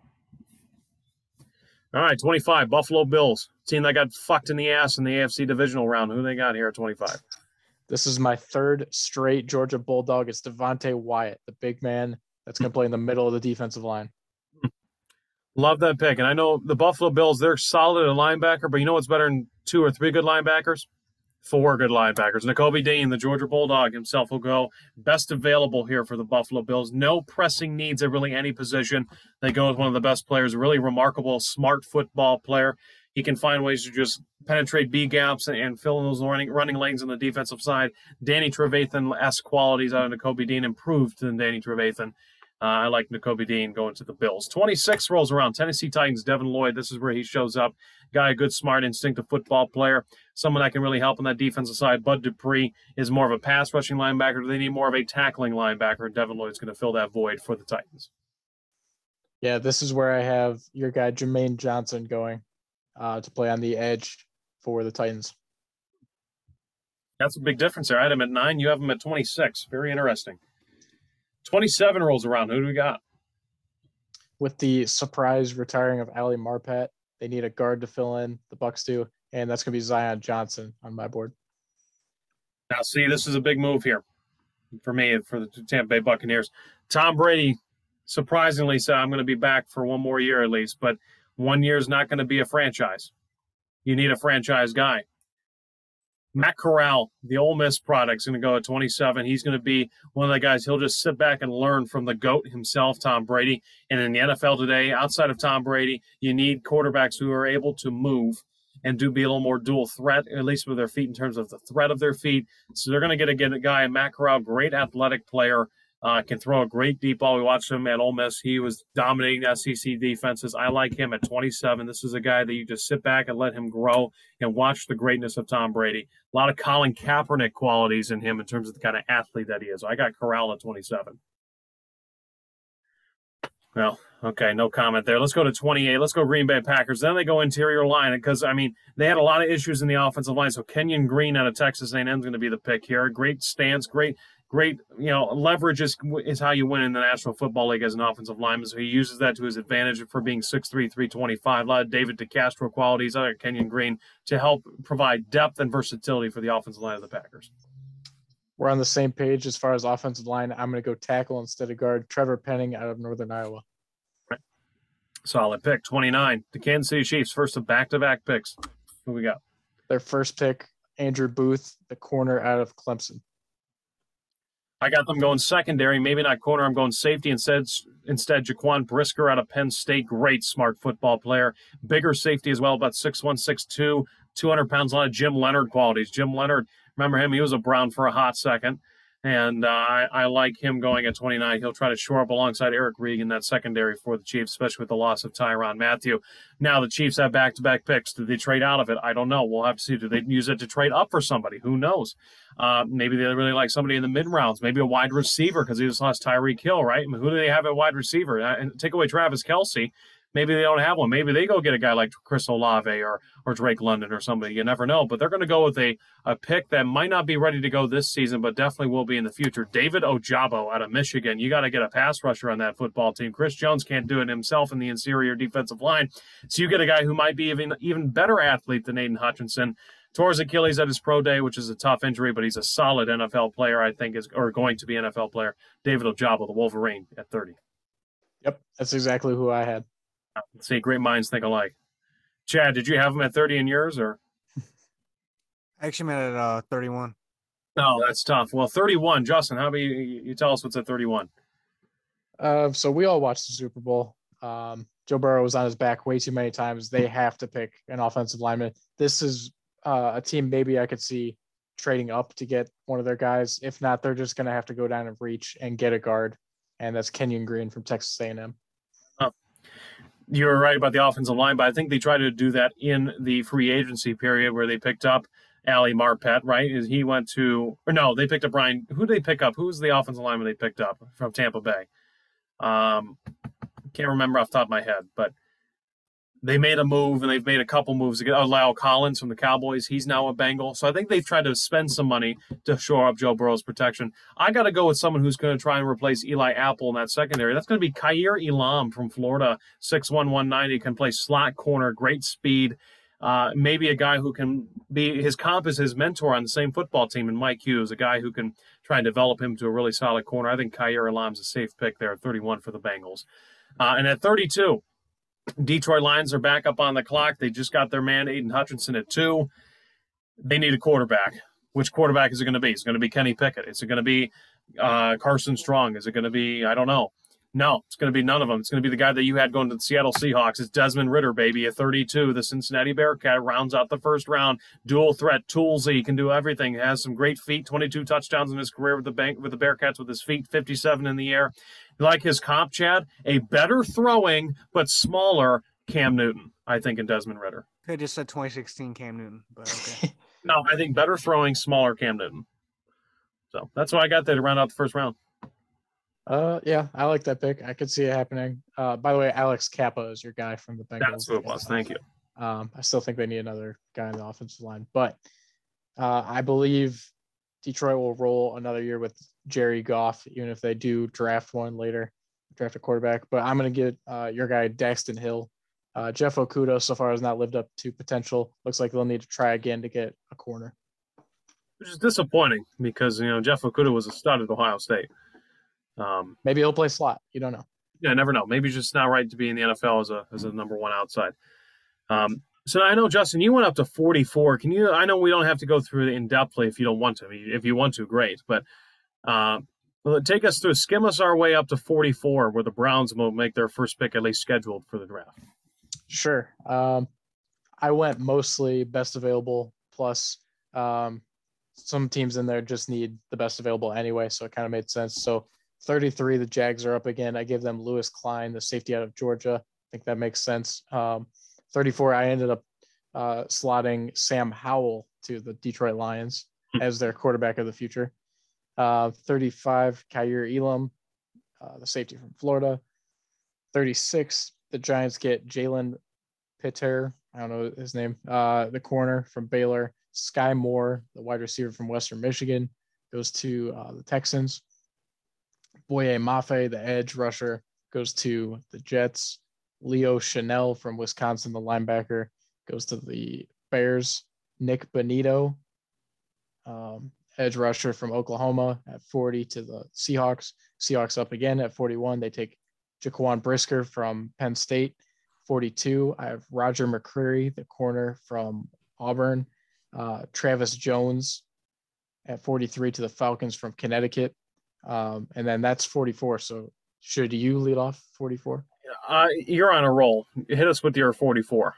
All right, twenty-five, Buffalo Bills. Team that got fucked in the ass in the A F C divisional round. Who they got here at twenty-five? This is my third straight Georgia Bulldog. It's Devontae Wyatt, the big man that's going to play in the middle of the defensive line. Love that pick. And I know the Buffalo Bills, they're solid at linebacker, but you know what's better than two or three good linebackers? Four good linebackers. Nakobe Dean, the Georgia Bulldog himself, will go best available here for the Buffalo Bills. No pressing needs at really any position. They go with one of the best players, a really remarkable, smart football player. He can find ways to just penetrate B gaps and, and fill in those running, running lanes on the defensive side. Danny Trevathan-esque qualities out of Nakobe Dean improved than Danny Trevathan. Uh, I like Nakobe Dean going to the Bills. twenty-six rolls around. Tennessee Titans, Devin Lloyd. This is where he shows up. Guy, a good, smart, instinctive football player. Someone that can really help on that defensive side. Bud Dupree is more of a pass-rushing linebacker. They need more of a tackling linebacker. Devin Lloyd's going to fill that void for the Titans. Yeah, this is where I have your guy Jermaine Johnson going uh, to play on the edge for the Titans. That's a big difference there. I had him at nine. You have him at twenty-six. Very interesting. twenty-seven rolls around. Who do we got? With the surprise retiring of Ali Marpet, They need a guard to fill in. The Bucks do, and that's going to be Zion Johnson on my board. Now, see, this is a big move here for me, for the Tampa Bay Buccaneers. Tom Brady surprisingly said, I'm going to be back for one more year at least, but one year is not going to be a franchise. You need a franchise guy. Matt Corral, the Ole Miss product, is going to go at twenty-seven. He's going to be one of the guys. He'll just sit back and learn from the GOAT himself, Tom Brady. And in the N F L today, outside of Tom Brady, you need quarterbacks who are able to move and do be a little more dual threat, at least with their feet in terms of the threat of their feet. So they're going to get a, get a guy, Matt Corral, great athletic player, uh, can throw a great deep ball. We watched him at Ole Miss. He was dominating S E C defenses. I like him at twenty-seven. This is a guy that you just sit back and let him grow and watch the greatness of Tom Brady. A lot of Colin Kaepernick qualities in him in terms of the kind of athlete that he is. I got Corral at twenty-seven. Well, okay, no comment there. Let's go to twenty-eight. Let's go Green Bay Packers. Then they go interior line because, I mean, they had a lot of issues in the offensive line. So Kenyon Green out of Texas A and M is going to be the pick here. Great stance, great, great, you know, leverage is, is how you win in the National Football League as an offensive lineman. So he uses that to his advantage for being six three, three twenty-five. A lot of David DeCastro qualities out of Kenyon Green to help provide depth and versatility for the offensive line of the Packers. We're on the same page as far as offensive line. I'm going to go tackle instead of guard. Trevor Penning out of Northern Iowa. Right. Solid pick. twenty-nine. The Kansas City Chiefs, first of back-to-back picks. Who we got? Their first pick, Andrew Booth, the corner out of Clemson. I got them going secondary, maybe not corner. I'm going safety instead. Instead, Jaquan Brisker out of Penn State. Great, smart football player. Bigger safety as well, about six one, six two, two hundred pounds. A lot of Jim Leonard qualities. Jim Leonard, remember him? He was a Brown for a hot second. And uh, I, I like him going at twenty-nine. He'll try to shore up alongside Eric Reed in that secondary for the Chiefs, especially with the loss of Tyrann Mathieu. Now the Chiefs have back-to-back picks. Do they trade out of it? I don't know. We'll have to see. Do they use it to trade up for somebody? Who knows? Uh, maybe they really like somebody in the mid-rounds, maybe a wide receiver because he just lost Tyreek Hill, right? I mean, who do they have at wide receiver? Uh, and take away Travis Kelce. Maybe they don't have one. Maybe they go get a guy like Chris Olave or or Drake London or somebody. You never know. But they're going to go with a, a pick that might not be ready to go this season, but definitely will be in the future. David Ojabo out of Michigan. You got to get a pass rusher on that football team. Chris Jones can't do it himself in the interior defensive line. So you get a guy who might be even even better athlete than Aiden Hutchinson. Tore his Achilles at his pro day, which is a tough injury, but he's a solid N F L player, I think, is or going to be an N F L player. David Ojabo, the Wolverine, at thirty. Yep, that's exactly who I had. Let's see, great minds think alike. Chad, did you have him at thirty in yours, or? I actually met at uh, thirty-one. No, that's tough. Well, thirty-one. Justin, how about you, you tell us what's at thirty-one? Uh, so we all watched the Super Bowl. Um, Joe Burrow was on his back way too many times. They have to pick an offensive lineman. This is uh, a team maybe I could see trading up to get one of their guys. If not, they're just going to have to go down and reach and get a guard, and that's Kenyon Green from Texas A and M. Oh. You're right about the offensive line, but I think they tried to do that in the free agency period where they picked up Ali Marpet, right? He went to, or no, they picked up Brian. Who did they pick up? Who was the offensive lineman they picked up from Tampa Bay? Um, can't remember off the top of my head, but they made a move, and they've made a couple moves. Oh, Lyle Collins from the Cowboys. He's now a Bengal. So I think they've tried to spend some money to shore up Joe Burrow's protection. I got to go with someone who's going to try and replace Eli Apple in that secondary. That's going to be Kaiir Elam from Florida, six one, one ninety, can play slot corner, great speed. Uh, maybe a guy who can be his comp is his mentor on the same football team, and Mike Hughes, a guy who can try and develop him to a really solid corner. I think Kaiir Elam's a safe pick there at thirty-one for the Bengals. Uh, and at thirty-two, Detroit Lions are back up on the clock. They just got their man, Aiden Hutchinson, at two. They need a quarterback. Which quarterback is it going to be? Is it going to be Kenny Pickett? Is it going to be uh, Carson Strong? Is it going to be, I don't know. No, it's going to be none of them. It's going to be the guy that you had going to the Seattle Seahawks. It's Desmond Ridder, baby, at thirty-two. The Cincinnati Bearcat rounds out the first round. Dual threat, toolsy, can do everything. Has some great feet, twenty-two touchdowns in his career with the bank with the Bearcats with his feet, fifty-seven in the air. You like his comp, Chad? A better throwing but smaller Cam Newton, I think, in Desmond Ridder. I just said twenty sixteen Cam Newton, but okay. No, I think better throwing, smaller Cam Newton. So that's why I got there to round out the first round. Uh, yeah, I like that pick. I could see it happening. Uh, by the way, Alex Kappa is your guy from the Bengals. That's who it was. Thank you. Um, I still think they need another guy in the offensive line, but uh, I believe Detroit will roll another year with Jerry Goff, even if they do draft one later, draft a quarterback. But I'm going to get uh, your guy, Daxton Hill, Uh, Jeff Okuda so far has not lived up to potential. Looks like they'll need to try again to get a corner. Which is disappointing because, you know, Jeff Okuda was a stud at Ohio State. Um, Maybe he'll play slot. You don't know. Yeah, never know. Maybe he's just not right to be in the N F L as a as a number one outside. Um, so I know, Justin, you went up to forty-four. Can you? I know we don't have to go through it in depthly if you don't want to. If you want to, great. But uh, take us through, skim us our way up to forty-four, where the Browns will make their first pick at least scheduled for the draft. Sure. Um, I went mostly best available plus. Um, some teams in there just need the best available anyway, so it kind of made sense. So thirty-three, the Jags are up again. I give them Lewis Klein, the safety out of Georgia. I think that makes sense. Um, thirty-four, I ended up uh, slotting Sam Howell to the Detroit Lions as their quarterback of the future. Uh, thirty-five, Kaiir Elam, uh, the safety from Florida. thirty-six, the Giants get Jalen Pitter, I don't know his name, uh, the corner from Baylor. Sky Moore, the wide receiver from Western Michigan, goes to uh, the Texans. Boye Mafe, the edge rusher, goes to the Jets. Leo Chanel from Wisconsin, the linebacker, goes to the Bears. Nick Bonito, um, edge rusher from Oklahoma, at forty to the Seahawks. Seahawks up again at forty-one. They take Jaquan Brisker from Penn State. forty-two, I have Roger McCreary, the corner from Auburn. Uh, Travis Jones at forty-three to the Falcons from Connecticut. Um, and then that's forty-four. So should you lead off forty-four? Uh, you're on a roll. Hit us with your forty-four.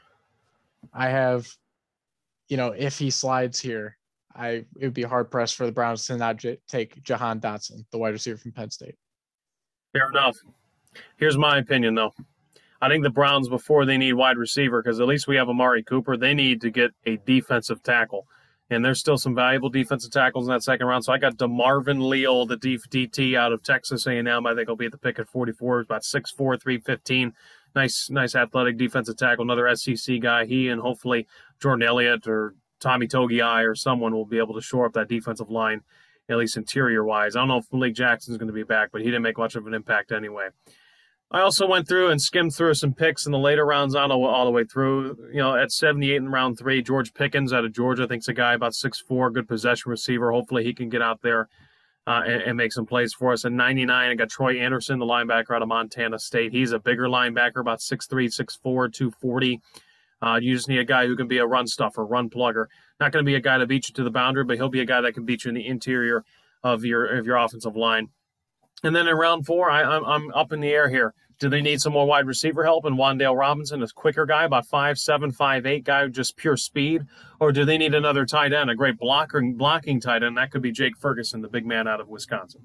I have, you know, if he slides here, I it would be hard pressed for the Browns to not j- take Jahan Dotson, the wide receiver from Penn State. Fair enough. Here's my opinion, though. I think the Browns, before they need wide receiver, because at least we have Amari Cooper, they need to get a defensive tackle. And there's still some valuable defensive tackles in that second round. So I got DeMarvin Leal, the D T out of Texas A and M. I think he'll be at the pick at forty-four. He's about six four, three fifteen. Nice, nice athletic defensive tackle. Another S E C guy. He and hopefully Jordan Elliott or Tommy Togiai or someone will be able to shore up that defensive line, at least interior-wise. I don't know if Malik Jackson's going to be back, but he didn't make much of an impact anyway. I also went through and skimmed through some picks in the later rounds all, all the way through. You know, at seventy-eight in round three, George Pickens out of Georgia, I think's a guy about six four, good possession receiver. Hopefully he can get out there uh, and, and make some plays for us. At ninety-nine, I got Troy Anderson, the linebacker out of Montana State. He's a bigger linebacker, about six three, six four, two forty. Uh, you just need a guy who can be a run stuffer, run plugger. Not going to be a guy to beat you to the boundary, but he'll be a guy that can beat you in the interior of your of your offensive line. And then in round four, I, I'm, I'm up in the air here. Do they need some more wide receiver help? And Wan'Dale Robinson, a quicker guy, about five seven, five eight guy, just pure speed? Or do they need another tight end, a great blocker, blocking tight end? That could be Jake Ferguson, the big man out of Wisconsin.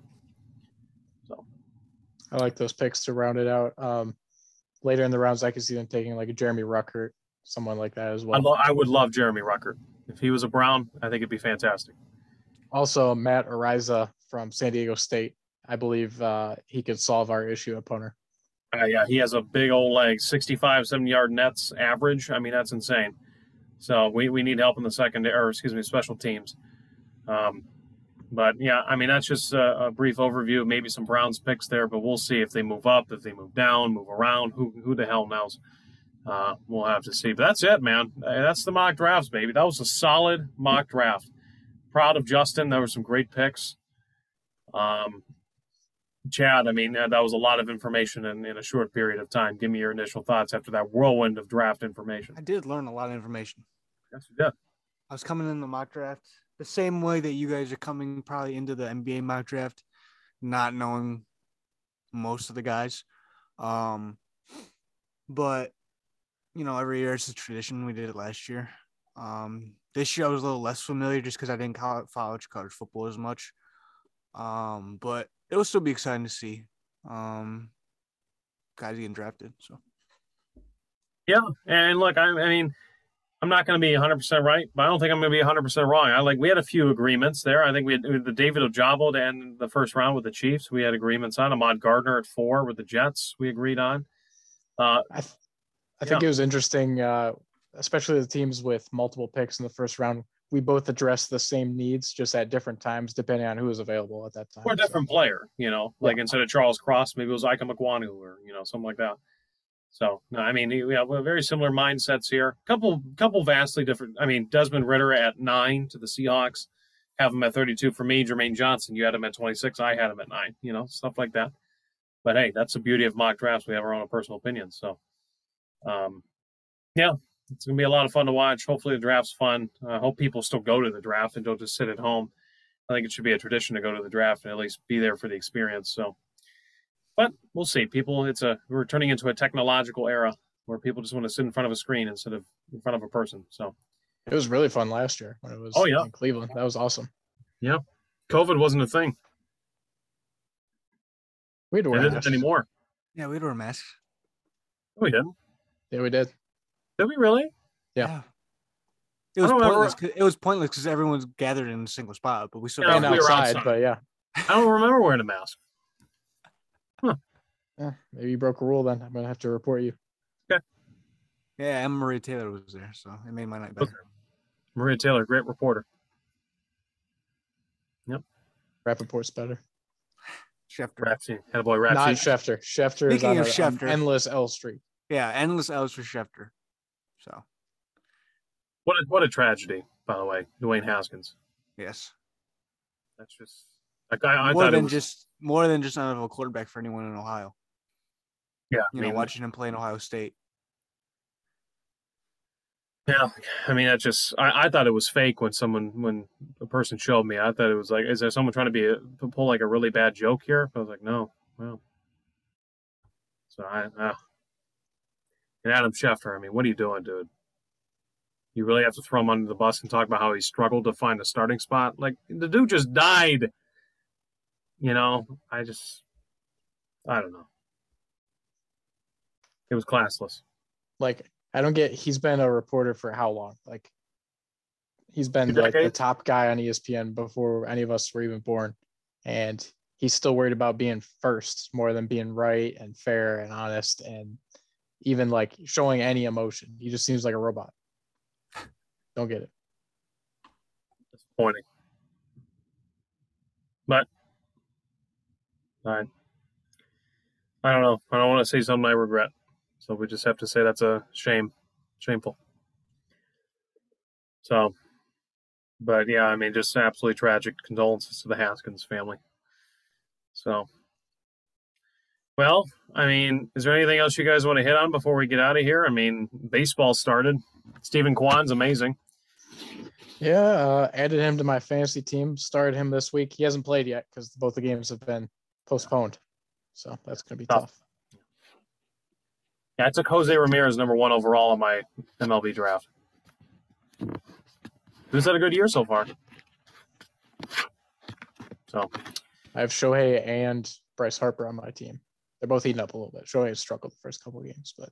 So, I like those picks to round it out. Um, later in the rounds, I could see them taking like a Jeremy Ruckert, someone like that as well. I, lo- I would love Jeremy Ruckert. If he was a Brown, I think it'd be fantastic. Also, Matt Ariza from San Diego State. I believe uh, he could solve our issue at punter. Uh, yeah, he has a big old leg, sixty-five, seventy-yard nets average. I mean, that's insane. So we, we need help in the second, or excuse me, special teams. Um, but, yeah, I mean, that's just a, a brief overview of maybe some Browns picks there, but we'll see if they move up, if they move down, move around. Who who the hell knows? Uh, we'll have to see. But that's it, man. That's the mock drafts, baby. That was a solid mock draft. Proud of Justin. There were some great picks. Um, Chad, I mean, that was a lot of information in, in a short period of time. Give me your initial thoughts after that whirlwind of draft information. I did learn a lot of information. Yes, you did. I was coming in the mock draft the same way that you guys are coming probably into the N B A mock draft, not knowing most of the guys. Um, but, you know, every year it's a tradition. We did it last year. Um, this year I was a little less familiar just because I didn't follow college football as much. Um, but it will still be exciting to see um, guys getting drafted. So, yeah, and look, I, I mean, I'm not going to be one hundred percent right, but I don't think I'm going to be one hundred percent wrong. I like we had a few agreements there. I think we had the David Ojabo to end the first round with the Chiefs. We had agreements on Ahmad Gardner at four with the Jets. We agreed on. Uh, I, th- I think yeah. it was interesting, uh, especially the teams with multiple picks in the first round. We both addressed the same needs just at different times, depending on who was available at that time. Or a different so. player, you know, like yeah. instead of Charles Cross, maybe it was Ika Mkwanu or, you know, something like that. So, no, I mean, we have very similar mindsets here. Couple, couple vastly different. I mean, Desmond Ritter at nine to the Seahawks, have him at thirty-two for me. Jermaine Johnson, you had him at twenty-six. I had him at nine. You know, stuff like that. But hey, that's the beauty of mock drafts. We have our own personal opinions. So, um, yeah, it's gonna be a lot of fun to watch. Hopefully, the draft's fun. I hope people still go to the draft and don't just sit at home. I think it should be a tradition to go to the draft and at least be there for the experience. So. But we'll see. People, it's a we're turning into a technological era where people just want to sit in front of a screen instead of in front of a person. So it was really fun last year when it was oh, yeah. in Cleveland. That was awesome. Yeah. COVID wasn't a thing. We had to wear it isn't anymore. Yeah, we had to wear masks. No, we didn't. Yeah, we did. Did we really? Yeah. yeah. It was pointless. Remember... It was pointless because everyone's gathered in a single spot, but we still yeah, we outside, outside. But yeah, I don't remember wearing a mask. Huh. Yeah, maybe you broke a rule then. I'm gonna have to report you. Okay. Yeah, and Maria Taylor was there, so it made my night better. Okay. Maria Taylor, great reporter. Yep. Rappaport's better. Schefter. Rapsy. Had a boy Rapsy. Not Schefter. Schefter Speaking is on of a, Schefter. endless L streak. Yeah, endless L's for Schefter. So. What a, what a tragedy, by the way, Dwayne Haskins. Yes. That's just like I, I more thought than it was, just more than just another quarterback for anyone in Ohio. Yeah, you I know, mean, watching him play in Ohio State. Yeah, I mean, that's just I, I thought it was fake when someone when a person showed me. I thought it was like, is there someone trying to be a, pull like a really bad joke here? I was like, no, well. So I, uh, and Adam Schefter, I mean, what are you doing, dude? You really have to throw him under the bus and talk about how he struggled to find a starting spot? Like, the dude just died. You know, I just, I don't know. It was classless. Like, I don't get, he's been a reporter for how long? Like, he's been like the top guy on E S P N before any of us were even born. And he's still worried about being first more than being right and fair and honest and even like showing any emotion. He just seems like a robot. Don't get it. Disappointing. But, all right. I don't know. I don't want to say something I regret. So we just have to say that's a shame. Shameful. So, but yeah, I mean, just absolutely tragic. Condolences to the Haskins family. So, well, I mean, is there anything else you guys want to hit on before we get out of here? I mean, baseball started. Stephen Kwan's amazing. Yeah, uh, added him to my fantasy team. Started him this week. He hasn't played yet because both the games have been postponed. So that's going to be tough. tough. Yeah, I took Jose Ramirez number one overall in my M L B draft. Who's had a good year so far? So, I have Shohei and Bryce Harper on my team. They're both eating up a little bit. Shohei has struggled the first couple of games, but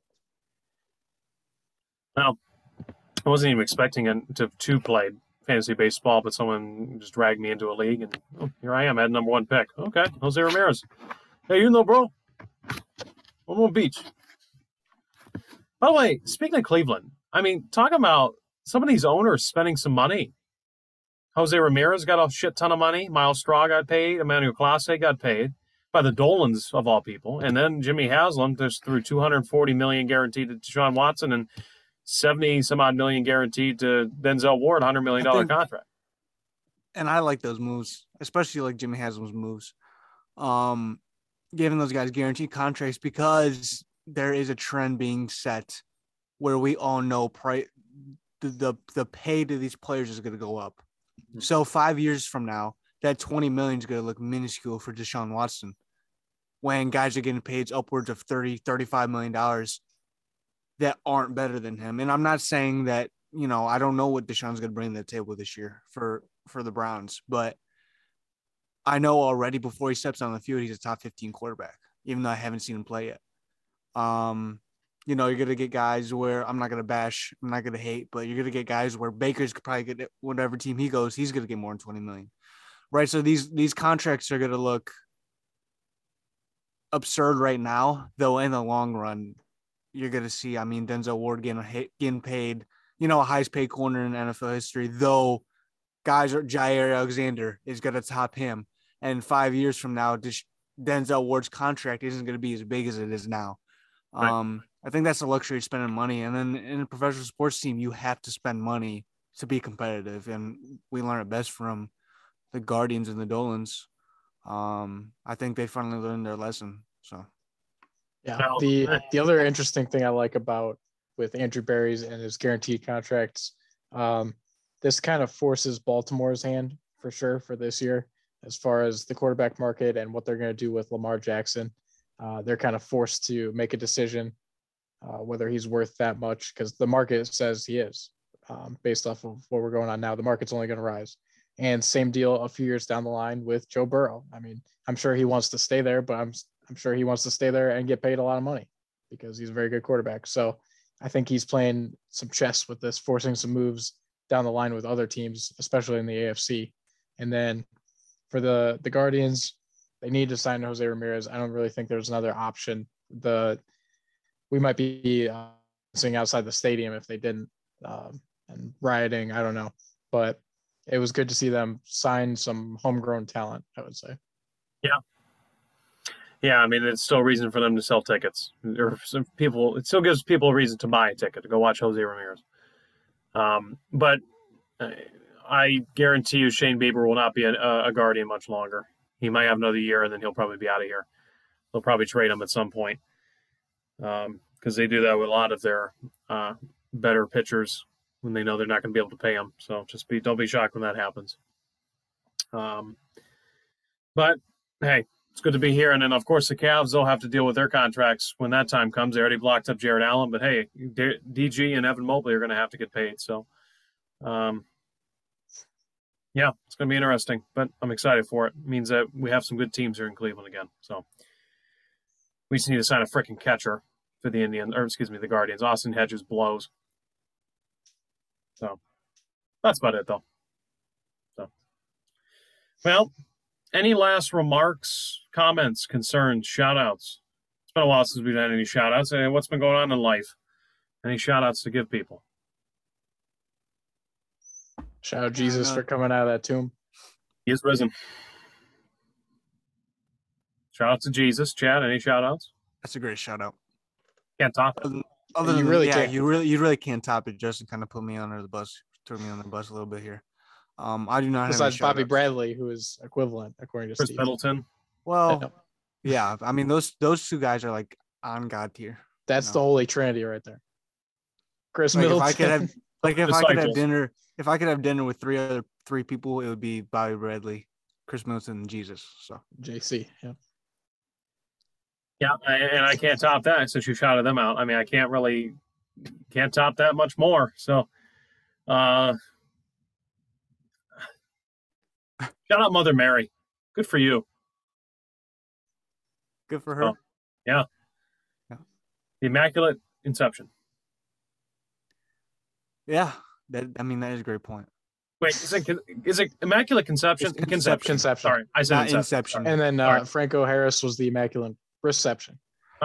well, I wasn't even expecting it to to play fantasy baseball, but someone just dragged me into a league, and oh, here I am at number one pick. Okay, Jose Ramirez. Hey, you know, bro, I'm on beach. By the way, speaking of Cleveland, I mean, talk about some of these owners spending some money. Jose Ramirez got a shit ton of money. Miles Straw got paid. Emmanuel Clase got paid by the Dolans of all people. And then Jimmy Haslam just threw two hundred forty million dollars guaranteed to Deshaun Watson and seventy some odd million guaranteed to Denzel Ward, one hundred million dollars think, contract. And I like those moves, especially like Jimmy Haslam's moves. Um, giving those guys guaranteed contracts because there is a trend being set where we all know pri- the, the the pay to these players is going to go up. Mm-hmm. So five years from now, that twenty million is going to look minuscule for Deshaun Watson when guys are getting paid upwards of thirty, thirty-five million dollars that aren't better than him. And I'm not saying that, you know, I don't know what Deshaun's going to bring to the table this year for, for the Browns, but I know already before he steps on the field, he's a top fifteen quarterback, even though I haven't seen him play yet. Um, you know, you're going to get guys where I'm not going to bash, I'm not going to hate, but you're going to get guys where Baker's could probably get whatever team he goes, he's going to get more than twenty million. Right. So these, these contracts are going to look absurd right now, though in the long run, you're going to see, I mean, Denzel Ward getting, getting paid, you know, a highest paid corner in N F L history, though guys are Jair Alexander is going to top him. And five years from now, Denzel Ward's contract isn't going to be as big as it is now. Right. Um, I think that's the luxury of spending money. And then in a professional sports team, you have to spend money to be competitive. And we learn it best from the Guardians and the Dolans. Um, I think they finally learned their lesson. So, Yeah. Well, The eh. the other interesting thing I like about with Andrew Berry's and his guaranteed contracts, um, this kind of forces Baltimore's hand for sure for this year as far as the quarterback market and what they're going to do with Lamar Jackson. Uh, they're kind of forced to make a decision uh, whether he's worth that much because the market says he is um, based off of what we're going on now. The market's only going to rise. And same deal a few years down the line with Joe Burrow. I mean, I'm sure he wants to stay there, but I'm I'm sure he wants to stay there and get paid a lot of money because he's a very good quarterback. So I think he's playing some chess with this, forcing some moves down the line with other teams, especially in the A F C. And then for the the Guardians, they need to sign Jose Ramirez. I don't really think there's another option. The we might be uh, sitting outside the stadium if they didn't um, and rioting. I don't know, but it was good to see them sign some homegrown talent, I would say. Yeah. Yeah, I mean, it's still a reason for them to sell tickets. Or some people, it still gives people a reason to buy a ticket to go watch Jose Ramirez. Um, but I guarantee you, Shane Bieber will not be a, a Guardian much longer. He might have another year, and then he'll probably be out of here. They'll probably trade him at some point because um, they do that with a lot of their uh, better pitchers when they know they're not going to be able to pay them. So just be don't be shocked when that happens. Um, but hey. It's good to be here. And then, of course, the Cavs, they'll have to deal with their contracts when that time comes. They already blocked up Jared Allen. But, hey, D G and Evan Mobley are going to have to get paid. So, um, yeah, it's going to be interesting. But I'm excited for it. It means that we have some good teams here in Cleveland again. So we just need to sign a freaking catcher for the Indians, or excuse me, the Guardians. Austin Hedges blows. So that's about it, though. So, well, any last remarks, comments, concerns, shout-outs? It's been a while since we've had any shout-outs. Hey, what's been going on in life? Any shout-outs to give people? Shout out Jesus for coming out of that tomb. He is risen. Shout-out to Jesus. Chad, any shout-outs? That's a great shout-out. Can't top it. Other, other You than, really yeah, can't. you really, you really can't top it. Justin kind of put me under the bus, threw me on the bus a little bit here. Um, I do not have Besides any Bobby shout-outs. Bradley, who is equivalent according to Chris Steve. Middleton. Well, yeah, I mean those those two guys are like on God tier. That's No. the holy trinity right there. Chris Like if Middleton. I could have, like if I could have Disciples. dinner, if I could have dinner with three other three people, it would be Bobby Bradley, Chris Middleton, and Jesus. So J C. Yeah. Yeah, and I can't top that since you shouted them out. I mean, I can't really can't top that much more. So, uh, shout out Mother Mary. Good for you. good for her. Oh. Yeah. Yeah. The Immaculate Inception. Yeah, that I mean that is a great point. Wait, is it is it Immaculate Conception? It's conception. Conception. Sorry, I said Not Inception. Inception. And then uh, Sorry. Franco Harris was the Immaculate Reception.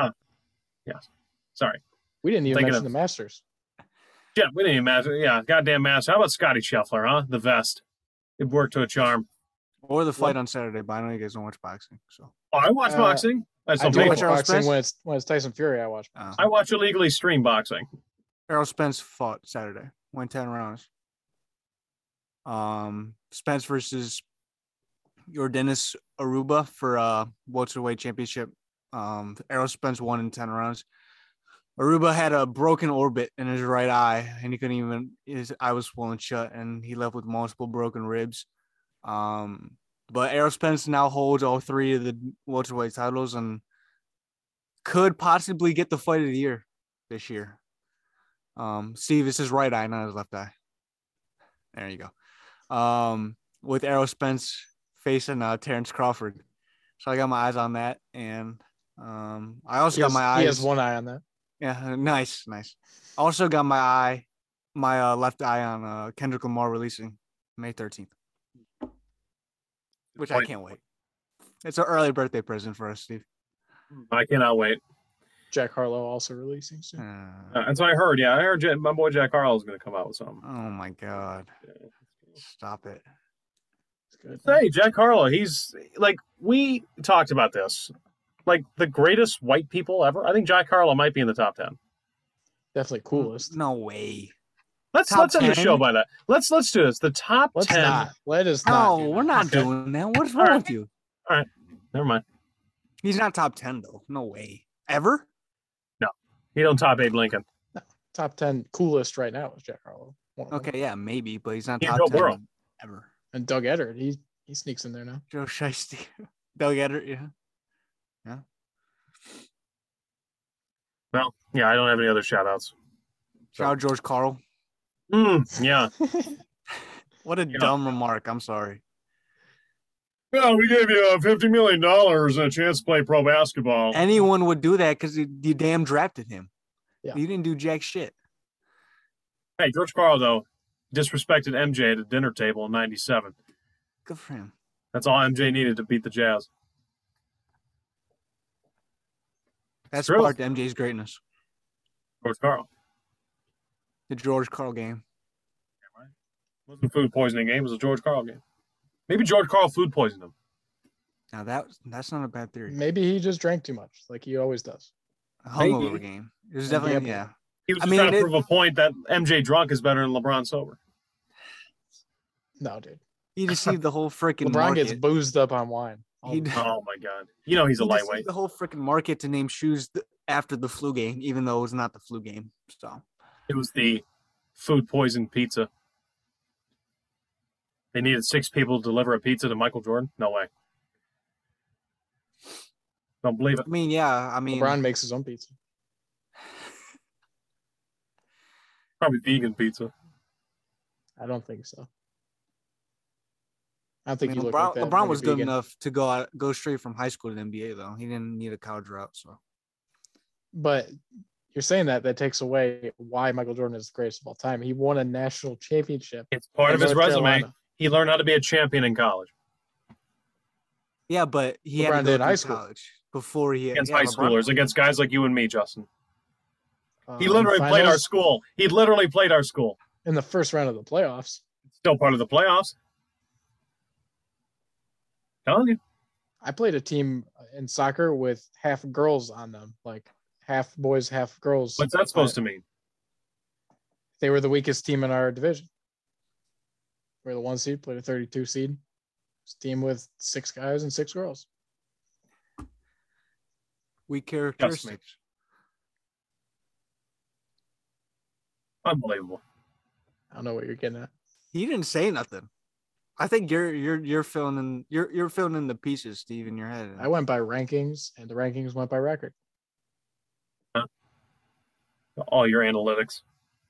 Sorry. We didn't even Thinking mention of- the Masters. Yeah, we didn't even matter. Yeah, goddamn master. How about Scotty Scheffler, huh? The vest. It worked to a charm. Or the fight on Saturday, but I know you guys don't watch boxing, so Oh, I watch Uh, boxing. I just I don't do pay watch for it. Errol boxing Spence? when it's when it's Tyson Fury. I watch. uh, boxing. I watch illegally stream boxing. Errol Spence fought Saturday, went ten rounds. Um, Spence versus your Dennis Aruba for uh welterweight championship. Um, Errol Spence won in ten rounds. Aruba had a broken orbit in his right eye, and he couldn't even his eye was swollen shut, and he left with multiple broken ribs. Um, but Errol Spence now holds all three of the welterweight titles and could possibly get the fight of the year this year. Um, Steve, it's his right eye, not his left eye. There you go. Um, with Errol Spence facing uh, Terrence Crawford, so I got my eyes on that, and um, I also He got has, my eyes. he has one eye on that. Yeah, nice, nice. Also got my eye, my uh, left eye on uh, Kendrick Lamar releasing May thirteenth, which I Point. can't wait. It's an early birthday present for us, Steve. I cannot wait. Jack Harlow also releasing soon. Uh, Uh, that's what I heard. Yeah, I heard J- my boy Jack Harlow is going to come out with something. oh my God! Stop it. It's good. Hey, Jack Harlow, he's like, we talked about this. Like the greatest white people ever. I think Jack Harlow might be in the top ten. Definitely coolest. No way. Let's Top let's end the ten? show by that. Let's let's do this. The top Let's ten. not. Let us No, not. do we're that. not Okay. doing that. What's All wrong right. with you? Never mind. He's not top ten though. No way. Ever? He don't top eight Lincoln. Top ten coolest right now is Jack Harlow. One of them. Okay, yeah, maybe, but he's not He's top Joe ten Burrow. ever. And Doug Eddard, he he sneaks in there now. Joe Shiesty, Doug Eddard, yeah. Well, yeah, I don't have any other shout outs. Shout out George Carl. Mm, yeah. What a Yeah. dumb remark. I'm sorry. Well, we gave you uh, fifty million dollars and a chance to play pro basketball. Anyone would do that because you, you damn drafted him. Yeah. You didn't do jack shit. Hey, George Carl, though, disrespected M J at a dinner table in ninety-seven. Good for him. That's all M J needed to beat the Jazz. That's True. part of M J's greatness. George Carl. The George Carl game. It wasn't a food poisoning game. It was a George Carl game. Maybe George Carl food poisoned him. Now that that's not a bad theory. Maybe he just drank too much, like he always does. A hungover Maybe. game. It was And definitely gambling. yeah. He was I just mean, trying to it- prove a point that M J drunk is better than LeBron sober. No, dude. He deceived the whole freaking LeBron market. gets boozed up on wine. all He the d- time. Oh, my God. You know he's a He deceived lightweight. the whole freaking market to name shoes th- after the flu game, even though it was not the flu game. So It was the food poisoned pizza. They needed six people to deliver a pizza to Michael Jordan? No way. Don't believe it. I mean, yeah, I mean, LeBron makes his own pizza. Probably vegan pizza. I don't think so. I don't I think mean, you look LeBron, like that. LeBron when was you're good vegan. enough to go out, go straight from high school to the N B A though. He didn't need a college route. So But you're saying that that takes away why Michael Jordan is the greatest of all time. He won a national championship. It's part in of his North resume. Carolina. He learned how to be a champion in college yeah, but he had LeBron to did go in high through school. college before he against yeah, high LeBron- schoolers, against guys like you and me, Justin. He Um, literally played our finals school. He literally played our school. in the first round of the playoffs. Still part of the playoffs. Telling you. I played a team in soccer with half girls on them, like half boys, half girls. What's that supposed to mean? They were the weakest team in our division. We're the one seed, played a thirty-two seed. It's a team with six guys and six girls. weak characteristics. Unbelievable. I don't know what you're getting at. He didn't say nothing. I think you're you're you're filling in you're you're filling in the pieces, Steve, in your head. I went by rankings, and the rankings went by record. All your analytics.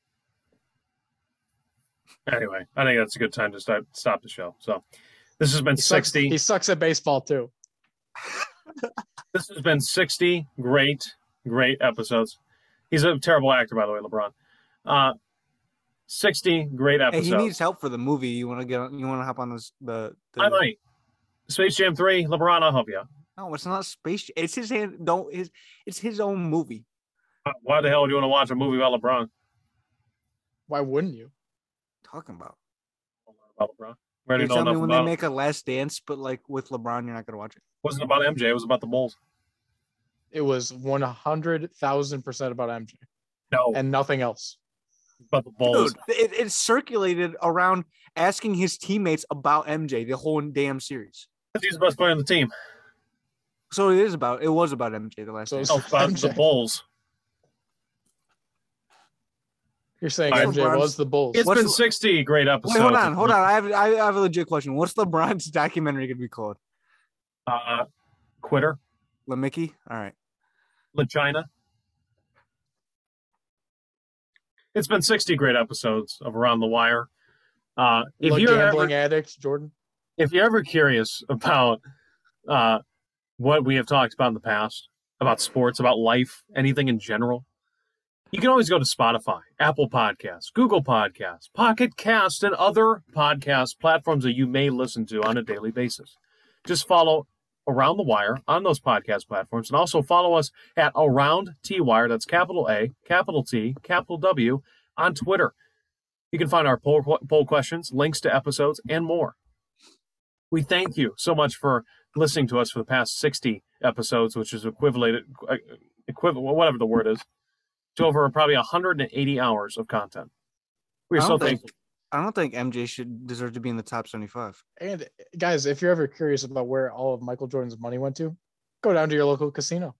Anyway, I think that's a good time to start, stop the show. So this has been He sucks, sixty. he sucks at baseball too. This has been sixty great, great episodes. He's a terrible actor, by the way, LeBron. Uh, sixty great Hey, episodes. he needs help for the movie. You want to get? You want to hop on this? The, the I might. Space Jam three, LeBron, I'll help you out. No, it's not space. It's his hand. Don't his. It's his own movie. Why the hell do you want to watch a movie about LeBron? Why wouldn't you? Talking about. About LeBron? We already You know tell me enough when about they it. make a Last Dance, but like with LeBron, you're not gonna watch it. It wasn't about M J. It was about the Bulls. It was one hundred thousand percent about M J No, and nothing else. about the Bulls. Dude, it, it circulated around asking his teammates about M J the whole damn series. He's the best player on the team. So it is about. It was about M J the last. So Dance. Oh, it's about M J. the Bulls. You're saying All right. M J LeBron's- was the Bulls. It's What's been the- sixty great episodes. Wait, hold on, hold on. I have I have a legit question. What's LeBron's documentary gonna be called? Uh, Quitter, La Mickey? All right. La China. It's been sixty great episodes of Around the Wire. Uh, if Look, you're gambling ever, addict, Jordan. if you're ever curious about uh, what we have talked about in the past, about sports, about life, anything in general, you can always go to Spotify, Apple Podcasts, Google Podcasts, Pocket Cast, and other podcast platforms that you may listen to on a daily basis. Just follow Around the Wire on those podcast platforms, and also follow us at Around T Wire. That's capital A, capital T, capital W on Twitter. You can find our poll, poll questions, links to episodes, and more. We thank you so much for listening to us for the past sixty episodes, which is equivalent, equivalent, whatever the word is, to over probably one hundred eighty hours of content. We're I so don't think thankful. I don't think M J should deserve to be in the top seventy-five. And guys, if you're ever curious about where all of Michael Jordan's money went to, go down to your local casino.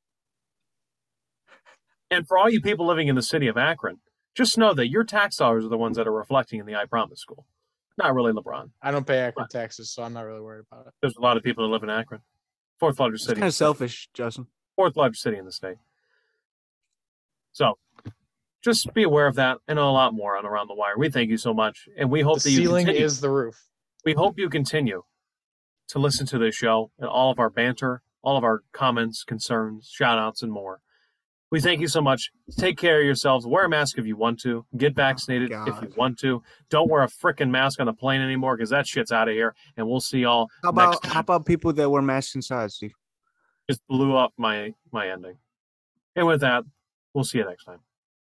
And for all you people living in the city of Akron, just know that your tax dollars are the ones that are reflecting in the I Promise School. Not really LeBron. I don't pay Akron taxes, so I'm not really worried about it. There's a lot of people that live in Akron. Fourth largest It's city. kind of selfish, Justin. Fourth largest city in the state. So just be aware of that and a lot more on Around the Wire. We thank you so much. And we hope The that you ceiling continue. is the roof. We hope you continue to listen to this show and all of our banter, all of our comments, concerns, shout outs, and more. We thank you so much. Take care of yourselves. Wear a mask if you want to. Get vaccinated Oh, if you want to. Don't wear a freaking mask on the plane anymore because that shit's out of here. And we'll see y'all How next about time. how about people that wear masks inside, Steve? Just blew up my my ending. And with that, we'll see you next time.